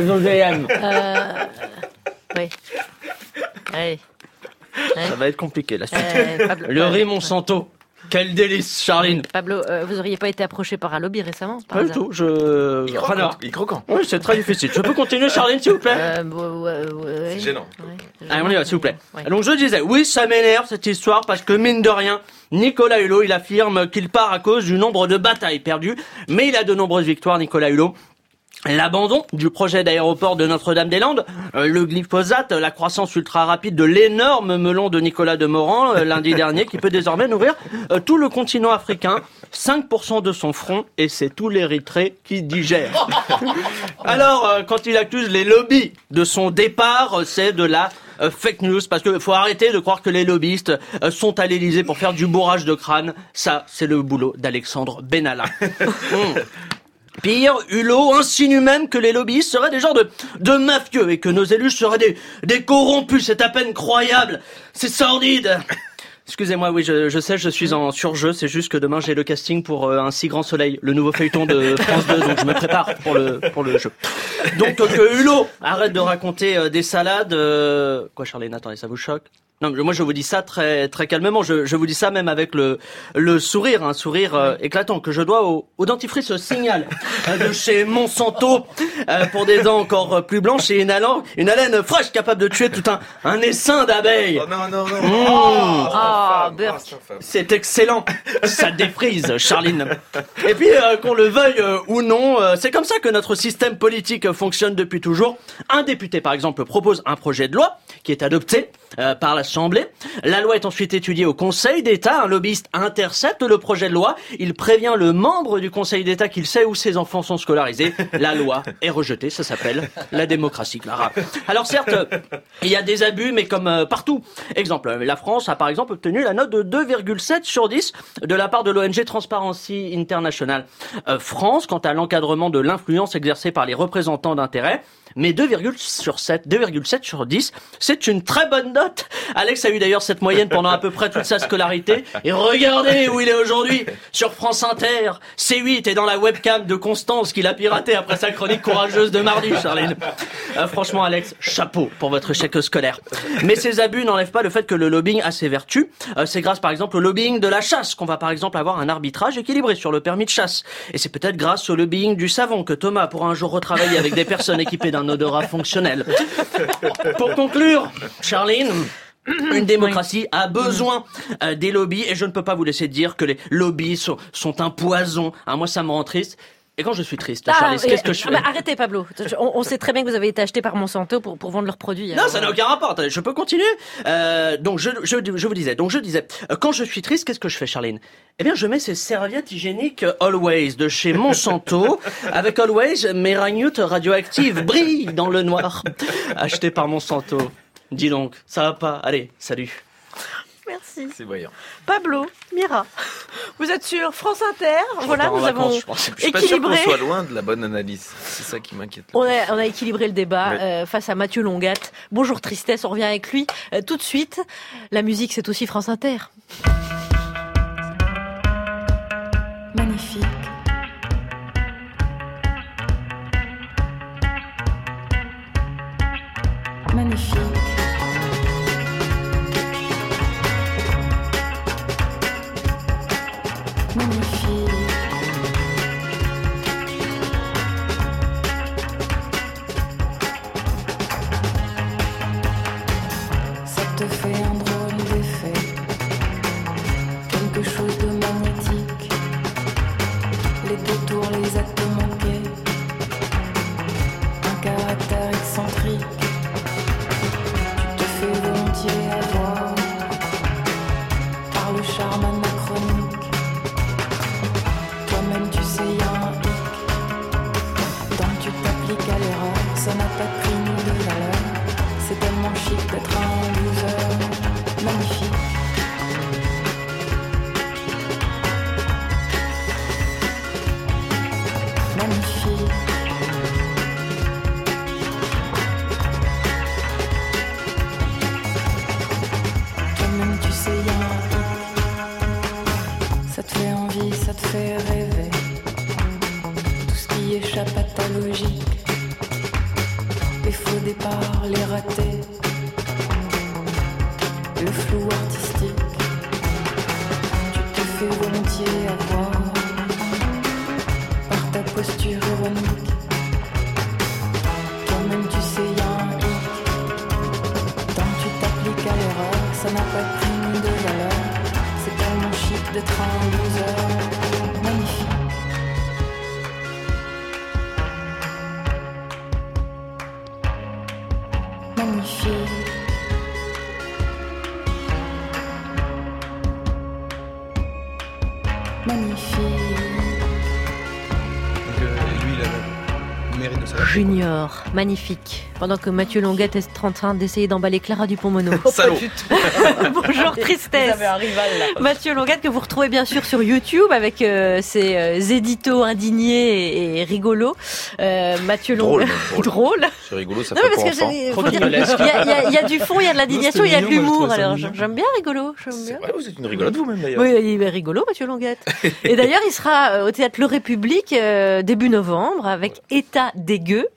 [SPEAKER 1] Euh... Oui. Allez.
[SPEAKER 6] Ouais. Ça va être compliqué la suite. Euh, Pablo, le riz Monsanto. Quel délice, Charline.
[SPEAKER 1] Pablo, euh, vous auriez pas été approché par un lobby récemment?
[SPEAKER 6] Pas du tout. Je.
[SPEAKER 2] Il croquant. Il croquant.
[SPEAKER 6] Oui, c'est très difficile. Je peux continuer, Charline, s'il vous plaît?
[SPEAKER 1] euh, bon, ouais, ouais.
[SPEAKER 2] C'est gênant.
[SPEAKER 1] Ouais.
[SPEAKER 6] Allez, on y va, s'il vous plaît. Ouais. Donc je disais, oui, ça m'énerve cette histoire parce que mine de rien, Nicolas Hulot, il affirme qu'il part à cause du nombre de batailles perdues, mais il a de nombreuses victoires, Nicolas Hulot. L'abandon du projet d'aéroport de Notre-Dame-des-Landes, euh, le glyphosate, la croissance ultra rapide de l'énorme melon de Nicolas Demorand euh, lundi dernier, qui peut désormais nourrir euh, tout le continent africain, cinq pour cent de son front, et c'est tout l'Érythrée qui digère. Alors, euh, quand il accuse les lobbies de son départ, euh, c'est de la euh, fake news, parce que faut arrêter de croire que les lobbyistes euh, sont à l'Élysée pour faire du bourrage de crâne. Ça, c'est le boulot d'Alexandre Benalla. mmh. Pire, Hulot insinue même que les lobbyistes seraient des genres de, de mafieux et que nos élus seraient des, des corrompus. C'est à peine croyable. C'est sordide. Excusez-moi, oui, je, je sais, je suis en surjeu. C'est juste que demain, j'ai le casting pour euh, Un si grand soleil, le nouveau feuilleton de France deux. Donc, je me prépare pour le, pour le jeu. Donc, euh, que Hulot arrête de raconter euh, des salades. Euh... Quoi, Charline? Attendez, ça vous choque? Non, mais moi je vous dis ça très très calmement. Je, je vous dis ça même avec le le sourire, un sourire euh, éclatant que je dois au, au dentifrice Signal euh, de chez Monsanto euh, pour des dents encore plus blanches et une haleine, une haleine fraîche capable de tuer tout un un essaim d'abeilles.
[SPEAKER 2] Oh non non non.
[SPEAKER 6] Mmh.
[SPEAKER 1] Oh, oh Burke.
[SPEAKER 6] C'est excellent. Ça défrise, Charline. Et puis euh, qu'on le veuille euh, ou non, euh, c'est comme ça que notre système politique fonctionne depuis toujours. Un député par exemple propose un projet de loi qui est adopté euh, par l'Assemblée. La loi est ensuite étudiée au Conseil d'État. Un lobbyiste intercepte le projet de loi. Il prévient le membre du Conseil d'État qu'il sait où ses enfants sont scolarisés. La loi est rejetée. Ça s'appelle la démocratie, Clara. Alors certes, il y a des abus, mais comme euh, partout. Exemple, la France a par exemple obtenu la note de deux virgule sept sur dix de la part de l'O N G Transparency International. Euh, France, quant à l'encadrement de l'influence exercée par les représentants d'intérêt, mais deux virgule sept sur dix, c'est une très bonne note. Alex a eu d'ailleurs cette moyenne pendant à peu près toute sa scolarité. Et regardez où il est aujourd'hui, sur France Inter, C huit et dans la webcam de Constance qu'il a piraté après sa chronique courageuse de mardi, Charline. Euh, franchement, Alex, chapeau pour votre échec scolaire. Mais ces abus n'enlèvent pas le fait que le lobbying a ses vertus. Euh, c'est grâce par exemple au lobbying de la chasse qu'on va par exemple avoir un arbitrage équilibré sur le permis de chasse. Et c'est peut-être grâce au lobbying du savon que Thomas pourra un jour retravailler avec des personnes équipées d'un odorat fonctionnel. Pour conclure, Charline, une démocratie a besoin euh, des lobbies et je ne peux pas vous laisser dire que les lobbies sont, sont un poison. Ah, moi, ça me rend triste. Et quand je suis triste,
[SPEAKER 1] ah,
[SPEAKER 6] Charlie, qu'est-ce que je fais?
[SPEAKER 1] bah, Arrêtez, Pablo. On, on sait très bien que vous avez été acheté par Monsanto pour, pour vendre leurs produits.
[SPEAKER 6] Non, alors... ça n'a aucun rapport. Attendez, je peux continuer. Euh, donc, je, je, je vous disais. Donc, je disais. Euh, quand je suis triste, qu'est-ce que je fais, Charline? Eh bien, je mets ces serviettes hygiéniques Always de chez Monsanto. Avec Always, mes ragnutes radioactives brillent dans le noir. Acheté par Monsanto. Dis donc, ça va pas? Allez, salut.
[SPEAKER 1] Merci.
[SPEAKER 2] C'est voyant.
[SPEAKER 1] Pablo, Mira, vous êtes sur France Inter.
[SPEAKER 2] Je
[SPEAKER 1] voilà, nous avons
[SPEAKER 2] je pense, je suis pas sûr qu'on soit loin de la bonne analyse. C'est ça qui m'inquiète.
[SPEAKER 1] On a, on a équilibré le débat
[SPEAKER 2] ouais.
[SPEAKER 1] euh, face à Mathieu Longat. Bonjour Tristesse, on revient avec lui euh, tout de suite. La musique, c'est aussi France Inter.
[SPEAKER 19] Magnifique. Magnifique.
[SPEAKER 1] Junior, magnifique. Pendant que Mathieu Longat est en train d'essayer d'emballer Clara Dupont-Mono.
[SPEAKER 2] Salaud.
[SPEAKER 1] Bonjour Tristesse.
[SPEAKER 9] Vous avez un rival là.
[SPEAKER 1] Mathieu Longat que vous retrouvez bien sûr sur YouTube avec euh, ses euh, éditos indignés et, et rigolos. Euh, Mathieu Longat.
[SPEAKER 2] Drôle.
[SPEAKER 1] drôle.
[SPEAKER 2] C'est rigolo, ça
[SPEAKER 1] non,
[SPEAKER 2] fait
[SPEAKER 1] parce
[SPEAKER 2] pour
[SPEAKER 1] que
[SPEAKER 2] enfants.
[SPEAKER 1] il faut dire, il y, a, y a du fond, il y a de l'indignation, il y a de l'humour. Alors j'aime bien rigolo. J'aime bien.
[SPEAKER 2] Ouais, vous êtes une rigolote vous-même d'ailleurs.
[SPEAKER 1] Oui, il est rigolo Mathieu Longat. Et d'ailleurs il sera au théâtre Le République euh, début novembre avec État dégueu.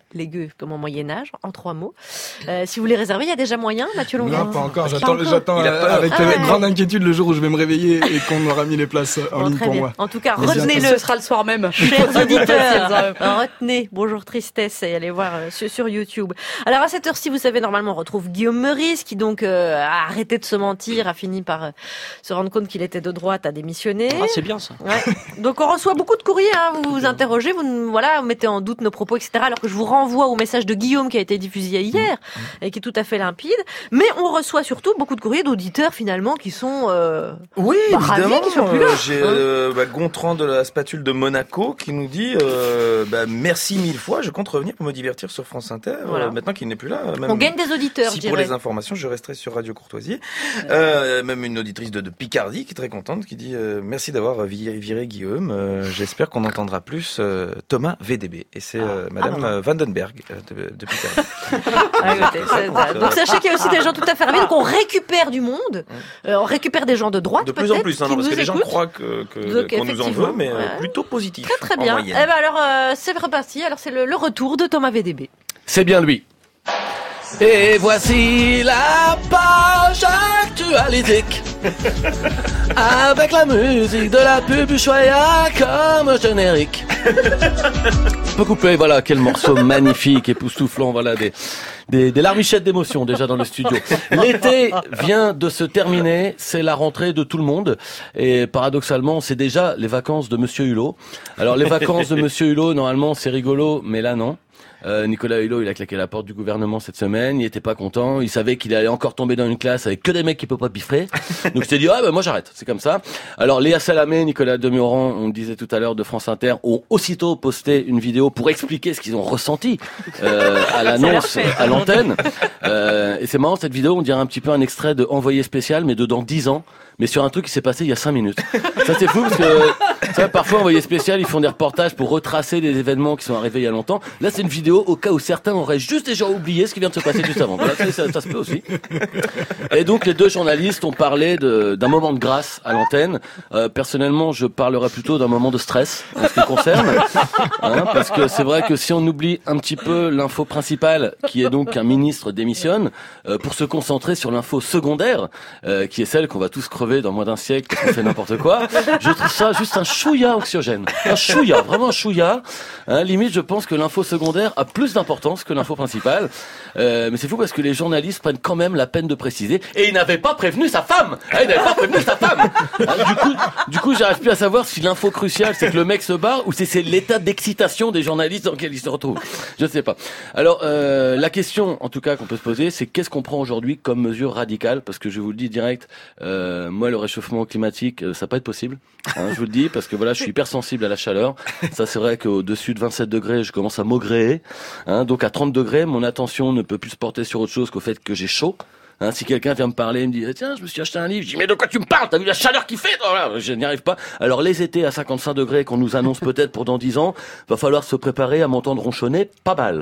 [SPEAKER 1] les gueux comme au Moyen-Âge, en trois mots. Euh, si vous les réservez, il y a déjà moyen, Mathieu Longuin?
[SPEAKER 10] Non, pas encore. J'attends,
[SPEAKER 1] encore.
[SPEAKER 10] j'attends euh, avec ah, ouais. grande inquiétude le jour où je vais me réveiller et qu'on aura mis les places en bon, ligne pour
[SPEAKER 1] bien.
[SPEAKER 10] moi.
[SPEAKER 1] En tout cas,
[SPEAKER 10] Mais
[SPEAKER 1] retenez-le.
[SPEAKER 9] Ce sera le soir même.
[SPEAKER 1] Chers auditeurs, retenez Bonjour Tristesse et allez voir euh, sur, sur YouTube. Alors à cette heure-ci, vous savez, normalement, on retrouve Guillaume Meurice qui donc euh, a arrêté de se mentir, a fini par euh, se rendre compte qu'il était de droite, a démissionné.
[SPEAKER 6] Ah, c'est bien ça.
[SPEAKER 1] Ouais. Donc on reçoit beaucoup de courriers, hein, vous vous interrogez, vous, voilà, vous mettez en doute nos propos, et cetera. Alors que je vous renvoie au message de Guillaume qui a été diffusé hier mmh. et qui est tout à fait limpide. Mais on reçoit surtout beaucoup de courriers d'auditeurs finalement qui sont euh,
[SPEAKER 2] oui,
[SPEAKER 1] bah,
[SPEAKER 2] évidemment.
[SPEAKER 1] ravis, qui sont plus là.
[SPEAKER 2] Euh, j'ai euh, bah, Gontran de la spatule de Monaco qui nous dit euh, bah, merci mille fois, je compte revenir pour me divertir sur France Inter.
[SPEAKER 1] Voilà.
[SPEAKER 2] Euh, maintenant qu'il n'est plus là. Même
[SPEAKER 1] on gagne des auditeurs,
[SPEAKER 2] si
[SPEAKER 1] je
[SPEAKER 2] pour
[SPEAKER 1] dirais.
[SPEAKER 2] les informations, je resterai sur Radio Courtoisie. Euh, même une auditrice de, de Picardie qui est très contente, qui dit euh, merci d'avoir viré, viré Guillaume. Euh, j'espère qu'on entendra plus euh, Thomas V D B. Et c'est euh, Madame ah, Vandenberg euh, de, de Picardie.
[SPEAKER 1] Ah, écoutez, c'est, c'est, donc sachez qu'il y a aussi des gens tout à fait ravis. Donc on récupère du monde, euh, on récupère des gens de droite.
[SPEAKER 2] De plus en plus, hein, non, parce que les gens croient que, que donc, qu'on nous en veut, mais ouais. plutôt positif.
[SPEAKER 1] Très très bien. Eh ben alors euh, c'est reparti. Alors c'est le, le retour de Thomas V D B.
[SPEAKER 8] C'est bien lui. Et voici la page actualitique avec la musique de la pub Ushuaïa comme générique. On peut couper, voilà, quel morceau magnifique, époustouflant, voilà, des, des, des larmichettes d'émotion déjà dans le studio. L'été vient de se terminer, c'est la rentrée de tout le monde et paradoxalement, c'est déjà les vacances de Monsieur Hulot. Alors les vacances de Monsieur Hulot, normalement, c'est rigolo, mais là non. Euh, Nicolas Hulot, il a claqué la porte du gouvernement cette semaine, il était pas content, il savait qu'il allait encore tomber dans une classe avec que des mecs qui peuvent pas piffrer. Donc je t'ai dit, ah ben moi j'arrête, c'est comme ça. Alors Léa Salamé, Nicolas Demurand, on disait tout à l'heure de France Inter, ont aussitôt posté une vidéo pour expliquer ce qu'ils ont ressenti euh, à l'annonce, à l'antenne. Euh, et c'est marrant, cette vidéo, on dirait un petit peu un extrait de Envoyé spécial, mais de dans dix ans. Mais sur un truc qui s'est passé il y a cinq minutes. Ça c'est fou parce que ça, parfois Envoyé spécial, ils font des reportages pour retracer des événements qui sont arrivés il y a longtemps. Là c'est une vidéo au cas où certains auraient juste déjà oublié ce qui vient de se passer juste avant. Là, ça, ça, ça se peut aussi. Et donc les deux journalistes ont parlé de, d'un moment de grâce à l'antenne. Euh, personnellement, je parlerais plutôt d'un moment de stress en ce qui me concerne, hein, parce que c'est vrai que si on oublie un petit peu l'info principale, qui est donc qu'un ministre démissionne, euh, pour se concentrer sur l'info secondaire, euh, qui est celle qu'on va tous crever dans moins d'un siècle parce qu'on fait n'importe quoi, je trouve ça juste un chouïa anxiogène. Un chouïa, vraiment un chouïa. Hein, limite, je pense que l'info secondaire a plus d'importance que l'info principale. Euh, mais c'est fou parce que les journalistes prennent quand même la peine de préciser. Et il n'avait pas prévenu sa femme. Hein, il n'avait pas prévenu sa femme. Hein, du coup, du coup, j'arrive plus à savoir si l'info cruciale c'est que le mec se barre ou si c'est l'état d'excitation des journalistes dans lequel il se retrouve. Je ne sais pas. Alors, euh, la question, en tout cas, qu'on peut se poser, c'est qu'est-ce qu'on prend aujourd'hui comme mesure radicale? Parce que je vous le dis direct. Euh, Moi, le réchauffement climatique, ça va pas être possible. Hein, je vous le dis, parce que voilà, je suis hypersensible à la chaleur. Ça, c'est vrai qu'au-dessus de vingt-sept degrés, je commence à maugréer. Hein, donc, à trente degrés, mon attention ne peut plus se porter sur autre chose qu'au fait que j'ai chaud. Hein, si quelqu'un vient me parler et me dit eh, tiens je me suis acheté un livre, je dis mais de quoi tu me parles, t'as vu la chaleur qu'il fait? Voilà, je n'y arrive pas. Alors les étés à cinquante-cinq degrés qu'on nous annonce peut-être pour dans dix ans, va falloir se préparer à m'entendre ronchonner pas mal.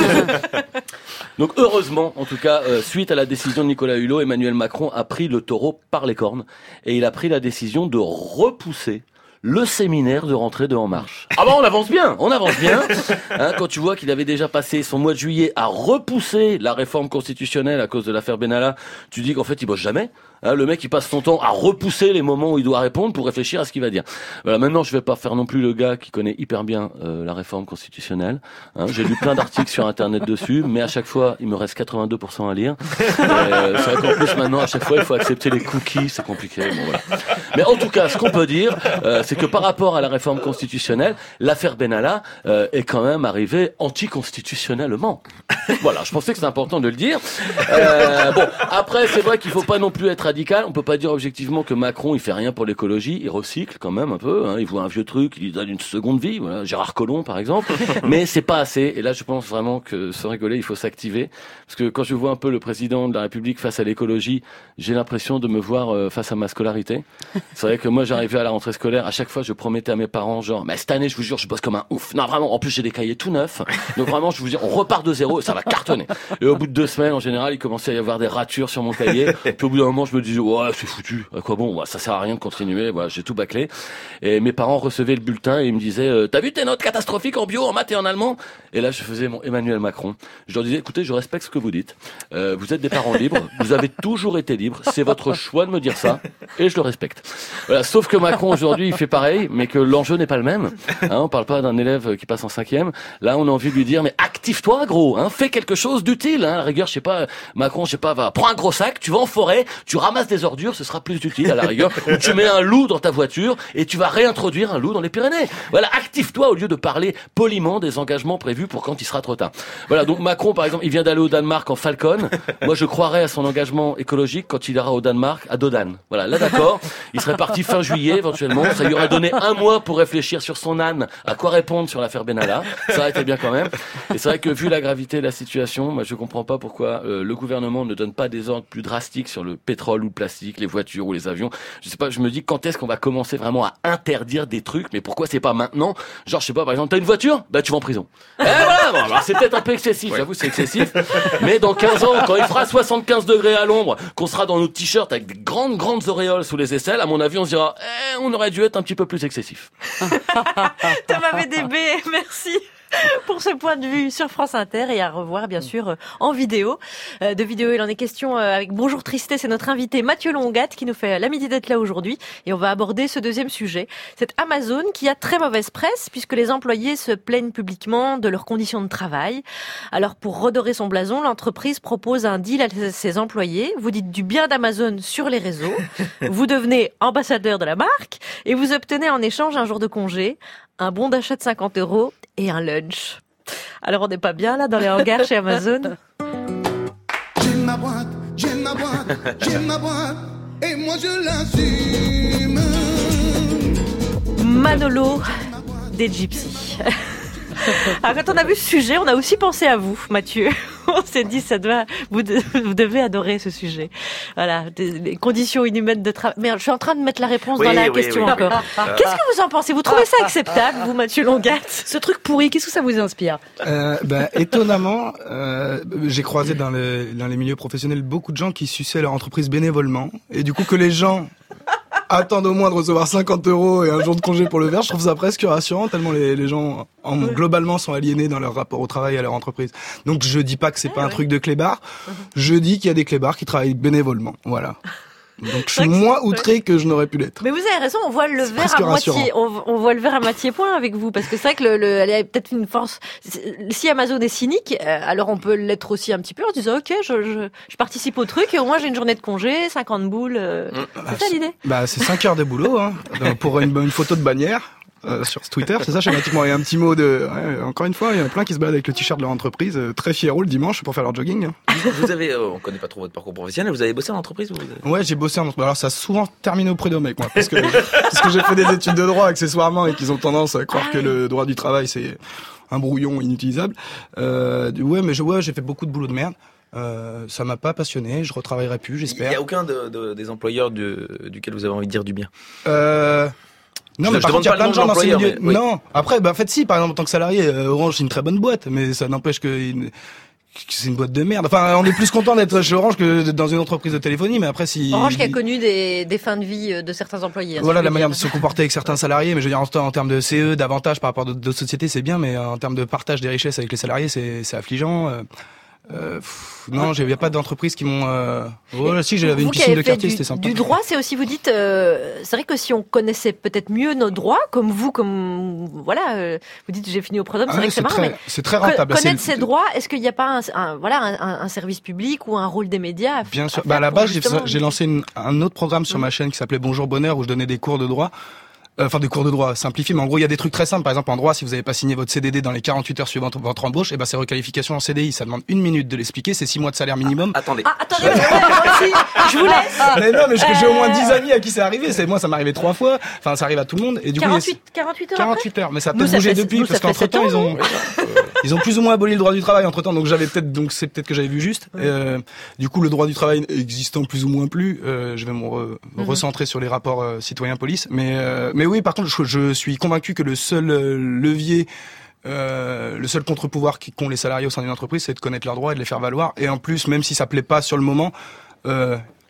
[SPEAKER 8] Donc heureusement, en tout cas, euh, suite à la décision de Nicolas Hulot, Emmanuel Macron a pris le taureau par les cornes et il a pris la décision de repousser le séminaire de rentrée de En Marche. Ah bah on avance bien, on avance bien. Hein, quand tu vois qu'il avait déjà passé son mois de juillet à repousser la réforme constitutionnelle à cause de l'affaire Benalla, tu dis qu'en fait il bosse jamais. Hein, le mec il passe son temps à repousser les moments où il doit répondre pour réfléchir à ce qu'il va dire. Voilà, maintenant je vais pas faire non plus le gars qui connaît hyper bien euh, la réforme constitutionnelle. Hein, j'ai lu plein d'articles sur internet dessus, mais à chaque fois il me reste quatre-vingt-deux pour cent à lire. Euh, c'est vrai qu'en plus maintenant à chaque fois il faut accepter les cookies, c'est compliqué. Bon, voilà. Mais en tout cas ce qu'on peut dire, euh, c'est que par rapport à la réforme constitutionnelle, l'affaire Benalla euh, est quand même arrivée anticonstitutionnellement. Voilà, je pensais que c'est important de le dire. Euh, bon, après c'est vrai qu'il faut pas non plus être radical. On peut pas dire objectivement que Macron il fait rien pour l'écologie, il recycle quand même un peu. Hein, il voit un vieux truc, il lui donne une seconde vie. Voilà, Gérard Collomb par exemple. Mais c'est pas assez. Et là je pense vraiment que sans rigoler il faut s'activer parce que quand je vois un peu le président de la République face à l'écologie, j'ai l'impression de me voir euh, face à ma scolarité. C'est vrai que moi j'arrivais à la rentrée scolaire, à chaque fois je promettais à mes parents genre mais cette année je vous jure je bosse comme un ouf. Non vraiment, en plus j'ai des cahiers tout neufs. Donc vraiment je vous dis on repart de zéro et ça va cartonner. Et au bout de deux semaines en général il commençait à y avoir des ratures sur mon cahier. Puis au bout d'un moment je je me disais, ouais, c'est foutu. À quoi bon? Bah, ça sert à rien de continuer. Voilà, j'ai tout bâclé. Et mes parents recevaient le bulletin et ils me disaient, euh, t'as vu tes notes catastrophiques en bio, en maths et en allemand? Et là, je faisais mon Emmanuel Macron. Je leur disais, écoutez, je respecte ce que vous dites. Euh, vous êtes des parents libres. Vous avez toujours été libres. C'est votre choix de me dire ça. Et je le respecte. Voilà. Sauf que Macron, aujourd'hui, il fait pareil, mais que l'enjeu n'est pas le même. Hein, on parle pas d'un élève qui passe en cinquième. Là, on a envie de lui dire, mais active-toi, gros, hein, fais quelque chose d'utile, hein. À la rigueur, je sais pas, Macron, je sais pas, va, prends un gros sac, tu vas en forêt, tu ramasses des ordures, ce sera plus utile, à la rigueur, ou tu mets un loup dans ta voiture, et tu vas réintroduire un loup dans les Pyrénées. Voilà, active-toi au lieu de parler poliment des engagements prévus pour quand il sera trop tard. Voilà, donc Macron, par exemple, il vient d'aller au Danemark en Falcon. Moi, je croirais à son engagement écologique quand il ira au Danemark à Dodane. Voilà, là, d'accord. Il serait parti fin juillet, éventuellement. Ça lui aurait donné un mois pour réfléchir sur son âne, à quoi répondre sur l'affaire Benalla. Ça aurait été bien quand même. Et c'est vrai que vu la gravité de la situation, moi, je comprends pas pourquoi euh, le gouvernement ne donne pas des ordres plus drastiques sur le pétrole ou le plastique, les voitures ou les avions. Je sais pas, je me dis quand est-ce qu'on va commencer vraiment à interdire des trucs, mais pourquoi c'est pas maintenant? Genre, je sais pas, par exemple, t'as une voiture? Bah, tu vas en prison. Et voilà, bon, alors c'est peut-être un peu excessif, j'avoue, c'est excessif. Mais dans quinze ans, quand il fera soixante-quinze degrés à l'ombre, qu'on sera dans nos t-shirts avec des grandes, grandes auréoles sous les aisselles, à mon avis, on se dira, eh, on aurait dû être un petit peu plus excessif.
[SPEAKER 1] Thomas V D B, merci pour ce point de vue sur France Inter et à revoir bien sûr en vidéo. De vidéo, il en est question avec Bonjour Tristesse, c'est notre invité Mathieu Longat qui nous fait l'amitié d'être là aujourd'hui et on va aborder ce deuxième sujet. C'est Amazon qui a très mauvaise presse puisque les employés se plaignent publiquement de leurs conditions de travail. Alors pour redorer son blason, l'entreprise propose un deal à ses employés. Vous dites du bien d'Amazon sur les réseaux, vous devenez ambassadeur de la marque et vous obtenez en échange un jour de congé, un bon d'achat de cinquante euros et un lunch. Alors on n'est pas bien là dans les hangars chez Amazon?
[SPEAKER 20] J'ai ma boîte, j'ai ma boîte, j'ai ma boîte, et moi je l'assume.
[SPEAKER 1] Manolo des Gypsies. Alors quand on a vu ce sujet, on a aussi pensé à vous, Mathieu. On s'est dit, ça doit, vous, de, vous devez adorer ce sujet. Voilà, des, des conditions inhumaines de travail. Mais je suis en train de mettre la réponse oui, dans la oui, question oui. encore. Qu'est-ce que vous en pensez? Vous trouvez ça acceptable, vous, Mathieu Longat?
[SPEAKER 9] Ce truc pourri, qu'est-ce que ça vous inspire?
[SPEAKER 10] euh, ben, Étonnamment, euh, j'ai croisé dans, le, dans les milieux professionnels beaucoup de gens qui suçaient leur entreprise bénévolement. Et du coup, que les gens attendent au moins de recevoir cinquante euros et un jour de congé pour le faire, je trouve ça presque rassurant tellement les, les gens en, globalement sont aliénés dans leur rapport au travail et à leur entreprise. Donc je dis pas que c'est ouais, pas ouais. un truc de clébard, je dis qu'il y a des clébards qui travaillent bénévolement, voilà. Donc je suis moins outré que je n'aurais pu l'être.
[SPEAKER 1] Mais vous avez raison, on voit le verre à moitié, on, on voit le verre à moitié plein avec vous, parce que c'est vrai que le, le, elle a peut-être une force. Si Amazon est cynique, alors on peut l'être aussi un petit peu en se disant ok, je, je, je participe au truc et au moins j'ai une journée de congé, cinquante boules. Euh, mmh. C'est bah, ça l'idée.
[SPEAKER 10] Bah c'est cinq heures de boulot, hein, pour une, une photo de bannière. Euh, sur Twitter, c'est ça schématiquement. Et un petit mot de... Ouais, encore une fois, il y en a plein qui se baladent avec le t-shirt de leur entreprise, euh, très fiero le dimanche pour faire leur jogging.
[SPEAKER 2] Vous avez... Euh, on connaît pas trop votre parcours professionnel, vous avez bossé en entreprise vous avez...
[SPEAKER 10] Ouais, j'ai bossé en entreprise. Alors ça a souvent terminé au prud'homme avec moi, parce que, parce que j'ai fait des études de droit accessoirement et qu'ils ont tendance à croire que le droit du travail, c'est un brouillon inutilisable. Euh, ouais, mais je, ouais, j'ai fait beaucoup de boulot de merde. Euh, ça m'a pas passionné, je retravaillerai plus, j'espère.
[SPEAKER 2] Il y a aucun de, de, des employeurs de, duquel vous avez envie de dire du bien
[SPEAKER 10] euh... Non, je mais par contre, il y a plein de gens dans ces milieux. Oui. Non, après, bah, en fait, si, par exemple, en tant que salarié, euh, Orange, c'est une très bonne boîte, mais ça n'empêche que, une, que c'est une boîte de merde. Enfin, on est plus content d'être chez Orange que dans une entreprise de téléphonie, mais après, si...
[SPEAKER 1] Orange qui a connu des, des fins de vie de certains employés. Hein,
[SPEAKER 10] voilà, la manière de se comporter avec certains salariés, mais je veux dire, en, en termes de C E, d'avantages par rapport à d'autres sociétés, c'est bien, mais en termes de partage des richesses avec les salariés, c'est, c'est affligeant. Euh, Euh, pff, non, il n'y a pas d'entreprises qui m'ont... Euh... Oh, si, j'avais une piscine de quartier, c'était sympa.
[SPEAKER 1] Du droit, c'est aussi, vous dites, euh, c'est vrai que si on connaissait peut-être mieux nos droits, comme vous, comme... Voilà, euh, vous dites, j'ai fini au prud'homme, c'est ah, vrai que c'est marrant, mais...
[SPEAKER 10] C'est très rentable.
[SPEAKER 1] Connaître ses droits, est-ce qu'il n'y a pas un, un, voilà, un, un service public ou un rôle des médias à
[SPEAKER 10] Bien sûr. Bah, à la base, justement... j'ai lancé une, un autre programme sur mmh. ma chaîne qui s'appelait Bonjour Bonheur, où je donnais des cours de droit. Enfin, des cours de droit simplifiés, mais en gros, il y a des trucs très simples. Par exemple, en droit, si vous n'avez pas signé votre C D D dans les quarante-huit heures suivant votre embauche, et ben, c'est requalification en C D I. Ça demande une minute de l'expliquer. C'est six mois de salaire minimum.
[SPEAKER 2] Ah, attendez.
[SPEAKER 1] Ah, attendez, aussi, je vous laisse.
[SPEAKER 10] Mais non, mais j'ai au moins dix amis à qui c'est arrivé. C'est, moi, ça m'est arrivé trois fois. Enfin, ça arrive à tout le monde. Et du
[SPEAKER 1] quarante-huit,
[SPEAKER 10] coup,
[SPEAKER 1] quarante-huit heures.
[SPEAKER 10] quarante-huit heures. Mais ça a peut-être bougé depuis, parce qu'entre temps, ils ont, ils ont plus ou moins aboli le droit du travail entre temps. Donc, j'avais peut-être, donc, c'est peut-être que j'avais vu juste. Ouais. Euh, du coup, le droit du travail existant plus ou moins plus, euh, je vais me re- mm-hmm. recentrer sur les rapports euh, citoyens-police. Mais, euh, mais oui, par contre, je, je Je suis convaincu que le seul levier, euh, le seul contre-pouvoir qu'ont les salariés au sein d'une entreprise, c'est de connaître leurs droits et de les faire valoir. Et en plus, même si ça plaît pas sur le moment, euh,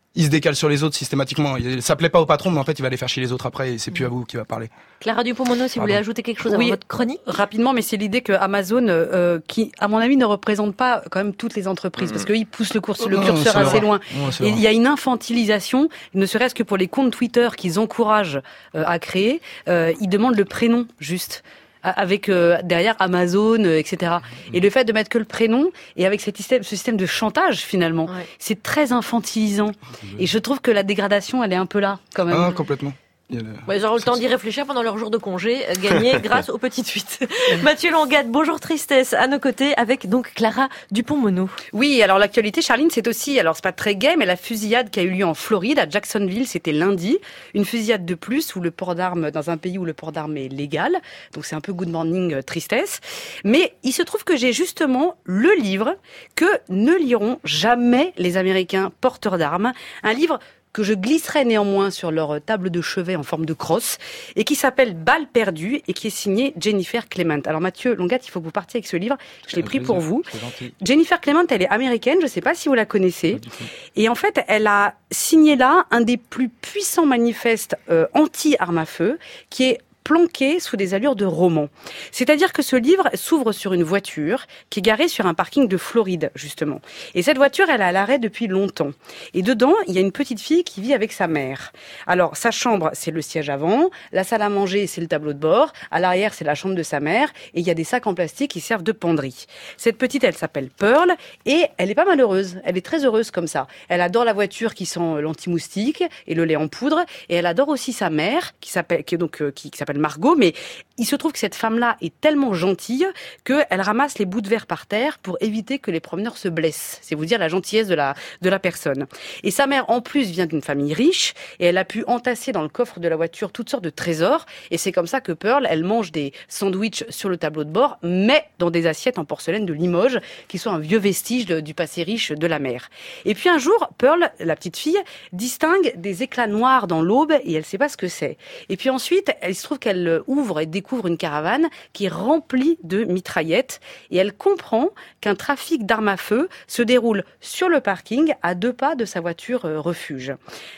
[SPEAKER 10] il se décale sur les autres systématiquement. Il, ça plaît pas au patron, mais en fait, il va aller faire chier les autres après et c'est plus à vous qui va parler.
[SPEAKER 1] Clara Dupont-Mono, si vous voulez ajouter quelque chose à
[SPEAKER 9] oui,
[SPEAKER 1] votre chronique.
[SPEAKER 9] Rapidement, mais c'est l'idée que Amazon, euh, qui, à mon avis, ne représente pas quand même toutes les entreprises, mmh. parce qu'ils poussent le, cours, le
[SPEAKER 10] non,
[SPEAKER 9] curseur assez
[SPEAKER 10] vrai.
[SPEAKER 9] loin.
[SPEAKER 10] Non,
[SPEAKER 9] et il y a une infantilisation, ne serait-ce que pour les comptes Twitter qu'ils encouragent euh, à créer, euh, ils demandent le prénom juste. Avec euh, derrière Amazon, euh, et cetera. Mmh. Et le fait de mettre que le prénom et avec ce système, ce système de chantage finalement, ouais. c'est très infantilisant. Mmh. Et je trouve que la dégradation, elle est un peu là quand même.
[SPEAKER 10] Ah, complètement.
[SPEAKER 1] Le... Ouais, ils auront le temps d'y réfléchir pendant leur jour de congé, gagné grâce aux petites fuites. Mathieu Longat, bonjour Tristesse, à nos côtés, avec donc Clara Dupont-Mono.
[SPEAKER 9] Oui, alors l'actualité, Charline, c'est aussi, alors c'est pas très gai, mais la fusillade qui a eu lieu en Floride, à Jacksonville, c'était lundi. Une fusillade de plus, où le port d'armes, dans un pays où le port d'armes est légal. Donc c'est un peu good morning, euh, Tristesse. Mais il se trouve que j'ai justement le livre que ne liront jamais les Américains porteurs d'armes. Un livre que je glisserai néanmoins sur leur table de chevet en forme de crosse, et qui s'appelle Balle perdue, et qui est signé Jennifer Clement. Alors Mathieu Longat, il faut que vous partiez avec ce livre, je l'ai pris pour vous. Jennifer Clement, elle est américaine, je ne sais pas si vous la connaissez, et en fait, elle a signé là un des plus puissants manifestes euh, anti-armes à feu, qui est planqué sous des allures de roman. C'est-à-dire que ce livre s'ouvre sur une voiture qui est garée sur un parking de Floride, justement. Et cette voiture, elle est à l'arrêt depuis longtemps. Et dedans, il y a une petite fille qui vit avec sa mère. Alors, sa chambre, c'est le siège avant. La salle à manger, c'est le tableau de bord. À l'arrière, c'est la chambre de sa mère. Et il y a des sacs en plastique qui servent de penderie. Cette petite, elle s'appelle Pearl. Et elle est pas malheureuse. Elle est très heureuse comme ça. Elle adore la voiture qui sent l'anti-moustique et le lait en poudre. Et elle adore aussi sa mère, qui s'appelle, qui, donc, euh, qui, qui s'appelle Margot, mais il se trouve que cette femme-là est tellement gentille qu'elle ramasse les bouts de verre par terre pour éviter que les promeneurs se blessent. C'est vous dire la gentillesse de la, de la personne. Et sa mère, en plus, vient d'une famille riche et elle a pu entasser dans le coffre de la voiture toutes sortes de trésors. Et c'est comme ça que Pearl, elle mange des sandwichs sur le tableau de bord, mais dans des assiettes en porcelaine de Limoges, qui sont un vieux vestige de, du passé riche de la mère. Et puis un jour, Pearl, la petite fille, distingue des éclats noirs dans l'aube et elle sait pas ce que c'est. Et puis ensuite, il se trouve qu'elle ouvre et découvre une caravane qui est remplie de mitraillettes et elle comprend qu'un trafic d'armes à feu se déroule sur le parking à deux pas de sa voiture refuge.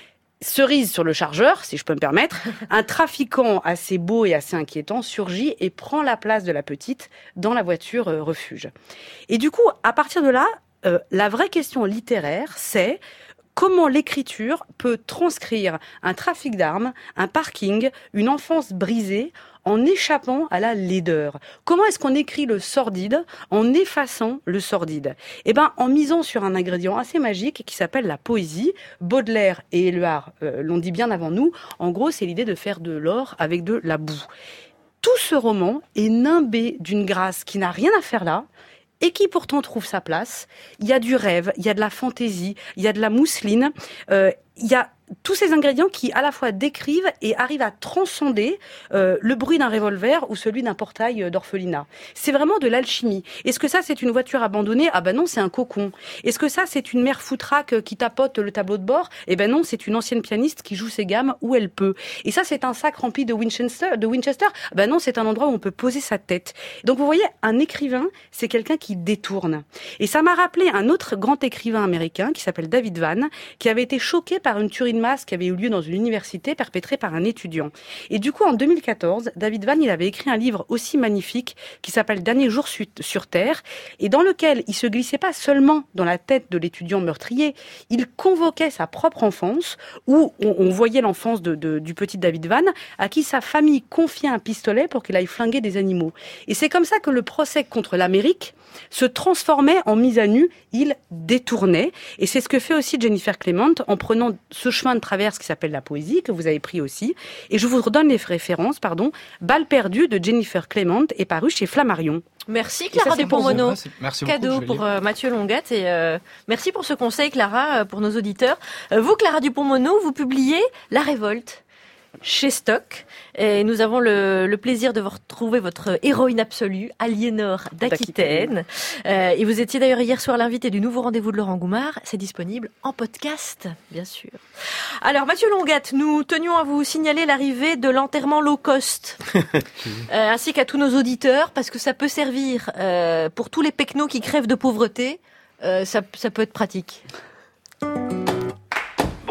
[SPEAKER 9] Cerise sur le chargeur, si je peux me permettre, un trafiquant assez beau et assez inquiétant surgit et prend la place de la petite dans la voiture refuge. Et du coup, à partir de là, euh, la vraie question littéraire, c'est comment l'écriture peut transcrire un trafic d'armes, un parking, une enfance brisée en échappant à la laideur. Comment est-ce qu'on écrit le sordide en effaçant le sordide ? Eh ben, en misant sur un ingrédient assez magique qui s'appelle la poésie. Baudelaire et Éluard euh, l'ont dit bien avant nous. En gros, c'est l'idée de faire de l'or avec de la boue. Tout ce roman est nimbé d'une grâce qui n'a rien à faire là, et qui pourtant trouve sa place. Il y a du rêve, il y a de la fantaisie, il y a de la mousseline, euh, il y a tous ces ingrédients qui à la fois décrivent et arrivent à transcender euh, le bruit d'un revolver ou celui d'un portail d'orphelinat. C'est vraiment de l'alchimie. Est-ce que ça c'est une voiture abandonnée ? Ah ben non, c'est un cocon. Est-ce que ça c'est une mère foutraque qui tapote le tableau de bord ? Eh ben non, c'est une ancienne pianiste qui joue ses gammes où elle peut. Et ça c'est un sac rempli de Winchester. De Winchester ah ben non, c'est un endroit où on peut poser sa tête. Donc vous voyez, un écrivain, c'est quelqu'un qui détourne. Et ça m'a rappelé un autre grand écrivain américain qui s'appelle David Vann, qui avait été choqué par une tuerie de masse qui avait eu lieu dans une université perpétrée par un étudiant. Et du coup, en deux mille quatorze, David Vann, il avait écrit un livre aussi magnifique qui s'appelle Dernier jour sur Terre et dans lequel il se glissait pas seulement dans la tête de l'étudiant meurtrier, il convoquait sa propre enfance où on, on voyait l'enfance de, de, du petit David Vann à qui sa famille confiait un pistolet pour qu'il aille flinguer des animaux. Et c'est comme ça que le procès contre l'Amérique se transformait en mise à nu, il détournait. Et c'est ce que fait aussi Jennifer Clement en prenant ce chemin de traverse qui s'appelle la poésie, que vous avez pris aussi. Et je vous redonne les références, pardon. Balle perdue de Jennifer Clement est paru chez Flammarion.
[SPEAKER 1] Merci Clara Dupont-Mono.
[SPEAKER 10] Merci
[SPEAKER 1] Cadeau
[SPEAKER 10] beaucoup,
[SPEAKER 1] pour euh, Mathieu Longat et euh, merci pour ce conseil Clara, euh, pour nos auditeurs. Euh, vous Clara Dupont-Mono, vous publiez La Révolte chez Stock et nous avons le, le plaisir de vous retrouver votre héroïne absolue, Aliénor d'Aquitaine. Euh, et vous étiez d'ailleurs hier soir l'invité du nouveau rendez-vous de Laurent Goumard. C'est disponible en podcast, bien sûr. Alors Mathieu Longat, nous tenions à vous signaler l'arrivée de l'enterrement low cost, euh, ainsi qu'à tous nos auditeurs, parce que ça peut servir euh, pour tous les pecnos qui crèvent de pauvreté. Euh, ça, ça peut être pratique.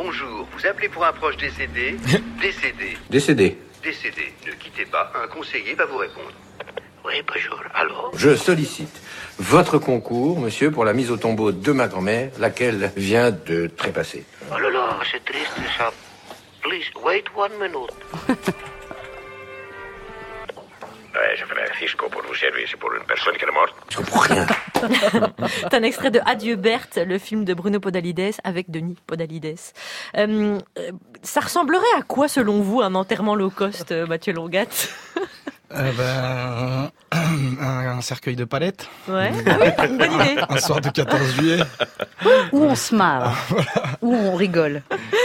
[SPEAKER 21] Vous appelez pour un proche décédé. Décédé.
[SPEAKER 22] Décédé.
[SPEAKER 21] Décédé. Ne quittez pas. Un conseiller va vous répondre. Oui, bonjour. Alors.
[SPEAKER 22] Je sollicite votre concours, monsieur, pour la mise au tombeau de ma grand-mère, laquelle vient de trépasser.
[SPEAKER 21] Oh là là, c'est triste ça. Please, wait one minute. Ouais, je fais un fisco pour vous servir, c'est pour une personne qui est morte.
[SPEAKER 22] Je comprends rien.
[SPEAKER 1] C'est un extrait de Adieu Berthe, le film de Bruno Podalides avec Denis Podalides. Euh, ça ressemblerait à quoi, selon vous, un enterrement low cost, Mathieu Longat?
[SPEAKER 10] Euh, ben, un, un cercueil de palettes.
[SPEAKER 1] Ouais, ah oui, une bonne idée.
[SPEAKER 10] Un soir de quatorze juillet.
[SPEAKER 9] Où on se marre, voilà. Où on rigole.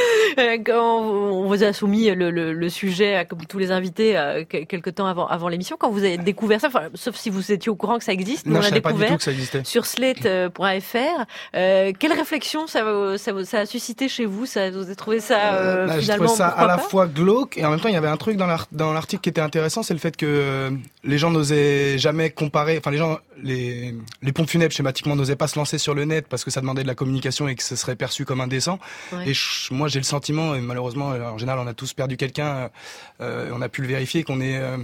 [SPEAKER 1] Quand on vous a soumis le, le, le sujet, comme tous les invités, quelque temps avant, avant l'émission, quand vous avez découvert ça, enfin, sauf si vous étiez au courant que ça existe,
[SPEAKER 10] non,
[SPEAKER 1] on
[SPEAKER 10] je
[SPEAKER 1] a
[SPEAKER 10] savais
[SPEAKER 1] découvert
[SPEAKER 10] pas du tout que ça existait.
[SPEAKER 1] Sur slate point f r. Euh, quelle réflexion ça, ça, ça a suscité chez vous? Ça, vous avez trouvé ça euh,
[SPEAKER 10] bah,
[SPEAKER 1] finalement?
[SPEAKER 10] Je trouvais ça à la
[SPEAKER 1] pas
[SPEAKER 10] fois glauque et en même temps il y avait un truc dans l'article dans l'article qui était intéressant, c'est le fait que euh, les gens n'osaient jamais comparer, enfin les gens, les, les pompes funèbres schématiquement n'osaient pas se lancer sur le net parce que ça demandait de la communication et que ce serait perçu comme indécent. Ouais. Et je, moi j'ai le sentiment, et malheureusement en général on a tous perdu quelqu'un, euh, on a pu le vérifier, qu'on est, euh,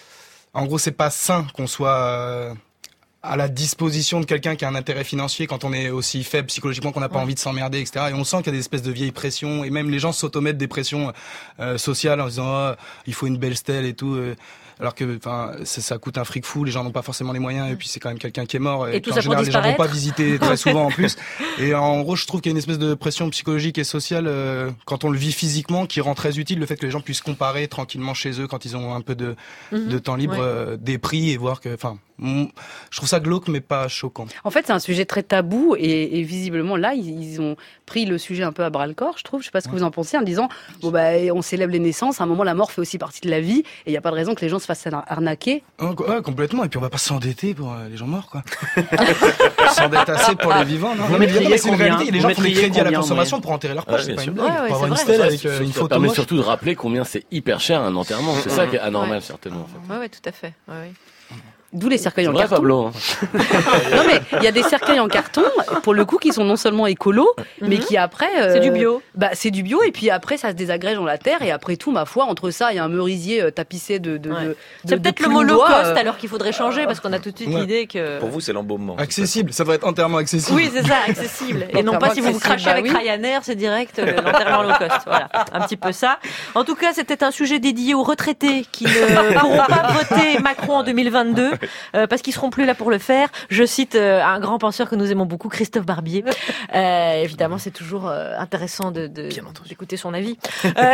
[SPEAKER 10] en gros c'est pas sain qu'on soit euh, à la disposition de quelqu'un qui a un intérêt financier quand on est aussi faible psychologiquement qu'on n'a pas ouais. envie de s'emmerder, et cetera. Et on sent qu'il y a des espèces de vieilles pressions, et même les gens s'automettent des pressions euh, sociales en disant oh, il faut une belle stèle et tout. Euh, alors que enfin ça, ça coûte un fric fou, les gens n'ont pas forcément les moyens et puis c'est quand même quelqu'un qui est mort et,
[SPEAKER 1] et tout
[SPEAKER 10] en
[SPEAKER 1] ça
[SPEAKER 10] général les gens vont pas
[SPEAKER 1] disparaître.
[SPEAKER 10] visiter très souvent en plus. Et en gros je trouve qu'il y a une espèce de pression psychologique et sociale euh, quand on le vit physiquement qui rend très utile le fait que les gens puissent comparer tranquillement chez eux quand ils ont un peu de, mm-hmm. de temps libre ouais. euh, des prix et voir que enfin je trouve ça glauque mais pas choquant.
[SPEAKER 9] En fait c'est un sujet très tabou et, et visiblement là ils, ils ont pris le sujet un peu à bras le corps, je trouve. Je sais pas ce que ouais. vous en pensez, en disant bon bah on célèbre les naissances, à un moment la mort fait aussi partie de la vie et il y a pas de raison que les gens se fassent arnaquer.
[SPEAKER 10] Oh, ouais, complètement. Et puis on va pas s'endetter pour euh, les gens morts, quoi. S'endetter assez pour les vivants, non, non mais, mais c'est une réalité. Les gens font des crédits à la consommation ouais. pour enterrer leurs proches. Ouais, c'est pas une blague. Ouais, ouais, pour avoir une stèle avec euh, une photo.
[SPEAKER 8] Ça permet surtout de rappeler combien c'est hyper cher un enterrement. C'est ça qui est anormal certainement. En fait.
[SPEAKER 1] Ouais, ouais, tout à fait. Ouais, ouais.
[SPEAKER 9] D'où les cercueils en
[SPEAKER 8] vrai,
[SPEAKER 9] carton.
[SPEAKER 8] Pablo, hein.
[SPEAKER 9] Non mais il y a des cercueils en carton pour le coup qui sont non seulement écolos mm-hmm. mais qui après euh,
[SPEAKER 1] c'est du bio.
[SPEAKER 9] Bah c'est du bio et puis après ça se désagrège dans la terre et après tout ma foi entre ça il y a un merisier euh, tapissé de de, ouais. de
[SPEAKER 1] c'est de, peut-être
[SPEAKER 9] de
[SPEAKER 1] le mot low cost
[SPEAKER 9] euh...
[SPEAKER 1] alors qu'il faudrait changer parce qu'on a tout de suite ouais. l'idée que
[SPEAKER 2] pour vous c'est l'embaumement.
[SPEAKER 10] Accessible, ça devrait être entièrement accessible.
[SPEAKER 1] Oui, c'est ça, accessible et non pas si vous vous crachez bah, avec oui. Ryanair, c'est direct euh, l'enterrement low cost. Voilà, un petit peu ça. En tout cas, c'était un sujet dédié aux retraités qui ne pourront pas voter Macron en deux mille vingt-deux euh, parce qu'ils seront plus là pour le faire. Je cite euh, un grand penseur que nous aimons beaucoup, Christophe Barbier. Euh, évidemment, c'est toujours euh, intéressant de, de d'écouter son avis. Euh,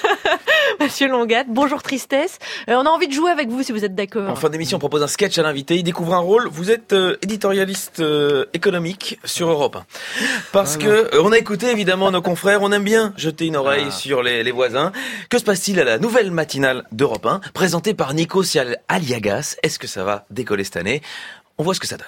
[SPEAKER 1] Monsieur Longat, bonjour Tristesse. Euh, on a envie de jouer avec vous si vous êtes d'accord.
[SPEAKER 2] En fin d'émission, on propose un sketch à l'invité. Il découvre un rôle. Vous êtes euh, éditorialiste euh, économique sur Europe un. Parce ah, que euh, on a écouté évidemment nos confrères. On aime bien jeter une oreille ah. sur les, les voisins. Que se passe-t-il à la nouvelle matinale d'Europe un, présentée par Nikos Aliagas? Est-ce que ça va décoller cette année? On voit ce que ça donne.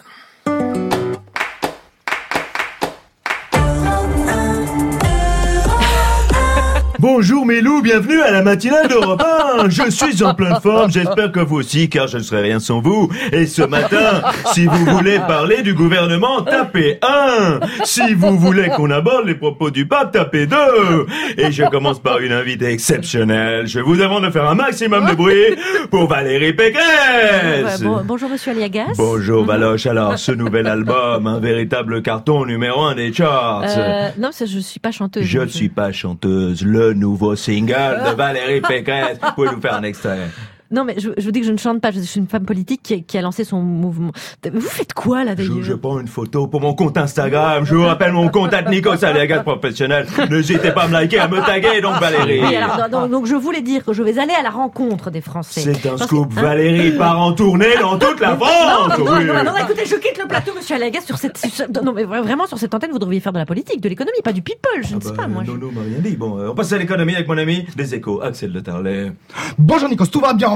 [SPEAKER 23] Bonjour mes loups, bienvenue à la matinale d'Europe un. Je suis en pleine forme, j'espère que vous aussi, car je ne serai rien sans vous. Et ce matin, si vous voulez parler du gouvernement, tapez un. Si vous voulez qu'on aborde les propos du pape, tapez deux. Et je commence par une invitée exceptionnelle. Je vous demande de faire un maximum de bruit pour Valérie Pécresse.
[SPEAKER 1] Bon, bonjour Monsieur Aliagas.
[SPEAKER 23] Bonjour Valoche, alors ce nouvel album, un véritable carton numéro un des charts.
[SPEAKER 1] Euh, non, ça, je suis pas chanteuse.
[SPEAKER 23] Je ne suis pas chanteuse, le nouveau single de Valérie Pécresse. Vous pouvez nous faire un extrait?
[SPEAKER 1] Non, mais je, je vous dis que je ne chante pas. Je suis une femme politique qui a, qui a lancé son mouvement. Vous faites quoi, là, d'ailleurs?
[SPEAKER 23] Je, je prends une photo pour mon compte Instagram. Je vous rappelle mon compte à Nikos Aliagas professionnel. N'hésitez pas à me liker, à me taguer, donc Valérie.
[SPEAKER 1] Oui, alors, donc, donc je voulais dire que je vais aller à la rencontre des Français.
[SPEAKER 23] C'est un
[SPEAKER 1] Parce
[SPEAKER 23] scoop.
[SPEAKER 1] Que, hein
[SPEAKER 23] Valérie part en tournée dans toute la France.
[SPEAKER 1] Non, non,
[SPEAKER 23] oui.
[SPEAKER 1] non, non, non, écoutez, je quitte le plateau, Monsieur Aliagas, sur cette, sur, non, mais vraiment, sur cette antenne, vous devriez faire de la politique, de l'économie, pas du people. Je
[SPEAKER 23] ah
[SPEAKER 1] ne
[SPEAKER 23] bah,
[SPEAKER 1] sais pas, moi.
[SPEAKER 23] Non,
[SPEAKER 1] je...
[SPEAKER 23] non, m'a rien dit. Bon, euh, on passe à l'économie avec mon ami des Échos, Axel de Tarlet.
[SPEAKER 10] Bonjour Nikos, tout va bien en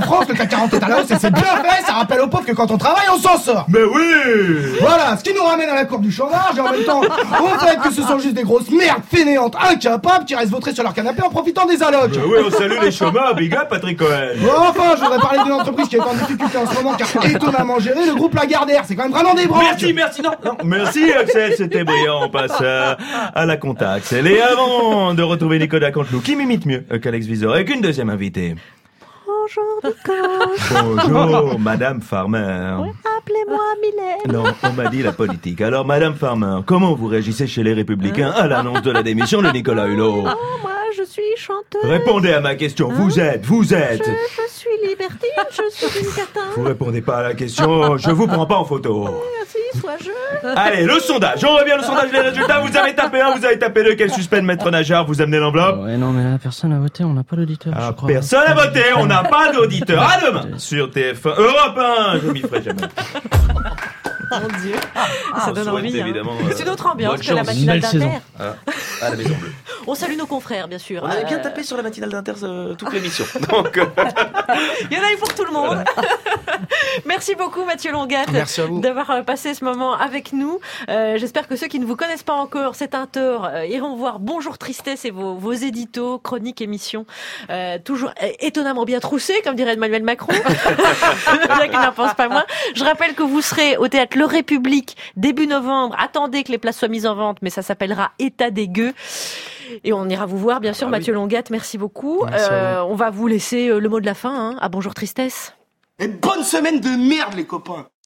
[SPEAKER 3] France, le C A C quarante est à la hausse et c'est bien fait, ça rappelle aux pauvres que quand on travaille, on s'en sort.
[SPEAKER 23] Mais oui.
[SPEAKER 3] Voilà, ce qui nous ramène à la courbe du chômage et en même temps, au fait que ce sont juste des grosses merdes fainéantes, incapables, qui restent vautrés sur leur canapé en profitant des allocs.
[SPEAKER 23] Mais oui, on salue les chômeurs, big up Patrick Cohen.
[SPEAKER 3] Bon, enfin, je voudrais parler d'une entreprise qui est en difficulté en ce moment car étonnamment gérée, le groupe Lagardère, c'est quand même vraiment des branches.
[SPEAKER 23] Merci, merci, non, non. Merci Axel, c'était brillant, on passe à, à la compta Axel. Et avant de retrouver Nicolas Canteloup, qui m'imite mieux qu'Alex Vizor avec une deuxième invitée.
[SPEAKER 1] Bonjour Nicolas.
[SPEAKER 23] Bonjour Madame Farmer.
[SPEAKER 1] Oui, appelez-moi Mylène.
[SPEAKER 23] Non, on m'a dit la politique. Alors Madame Farmer, comment vous réagissez chez les Républicains à l'annonce de la démission de Nicolas Hulot?
[SPEAKER 1] Oh, moi je suis chanteuse.
[SPEAKER 23] Répondez à ma question, vous êtes, vous êtes.
[SPEAKER 1] Je, je suis libertine, je suis une catin.
[SPEAKER 23] Vous répondez pas à la question, je vous prends pas en photo.
[SPEAKER 1] Merci, sois jeune.
[SPEAKER 23] Allez, le sondage, on revient au sondage, les résultats, vous avez tapé un, vous avez tapé deux, quel suspect de Maître Nageur, vous amenez l'enveloppe?
[SPEAKER 6] Ouais, non, mais là, personne n'a voté, on n'a pas d'auditeur,
[SPEAKER 23] ah,
[SPEAKER 6] je crois.
[SPEAKER 23] Personne n'a voté, on n'a pas d'auditeur. À demain sur T F un Europe un. Je m'y ferai jamais.
[SPEAKER 1] Mon Dieu, ça donne envie.
[SPEAKER 23] Évidemment,
[SPEAKER 1] hein. C'est une autre ambiance que la
[SPEAKER 23] chance.
[SPEAKER 1] matinale d'Inter.
[SPEAKER 23] Ah, à la Maison Bleue.
[SPEAKER 1] On salue nos confrères, bien sûr.
[SPEAKER 2] On avait bien
[SPEAKER 1] Euh,
[SPEAKER 2] tapé sur la matinale d'Inter euh, toute l'émission. Donc, euh,
[SPEAKER 1] il y en a eu pour tout le monde. Merci beaucoup Mathieu Longat
[SPEAKER 10] Merci à vous.
[SPEAKER 1] d'avoir euh, passé ce moment avec nous. Euh, J'espère que ceux qui ne vous connaissent pas encore, c'est un tort, euh, iront voir Bonjour Tristesse et vos, vos éditos, chroniques, émissions, euh, toujours euh, étonnamment bien troussés, comme dirait Emmanuel Macron. Bien qu'il n'en pense pas moins. Je rappelle que vous serez au théâtre Le République début novembre. Attendez que les places soient mises en vente, mais ça s'appellera État des gueux. Et on ira vous voir, bien sûr, ah, Mathieu oui. Longat. Merci beaucoup.
[SPEAKER 23] Merci
[SPEAKER 1] euh, on va vous laisser le mot de la fin, hein, à Bonjour Tristesse.
[SPEAKER 4] Et bonne semaine de merde, les copains.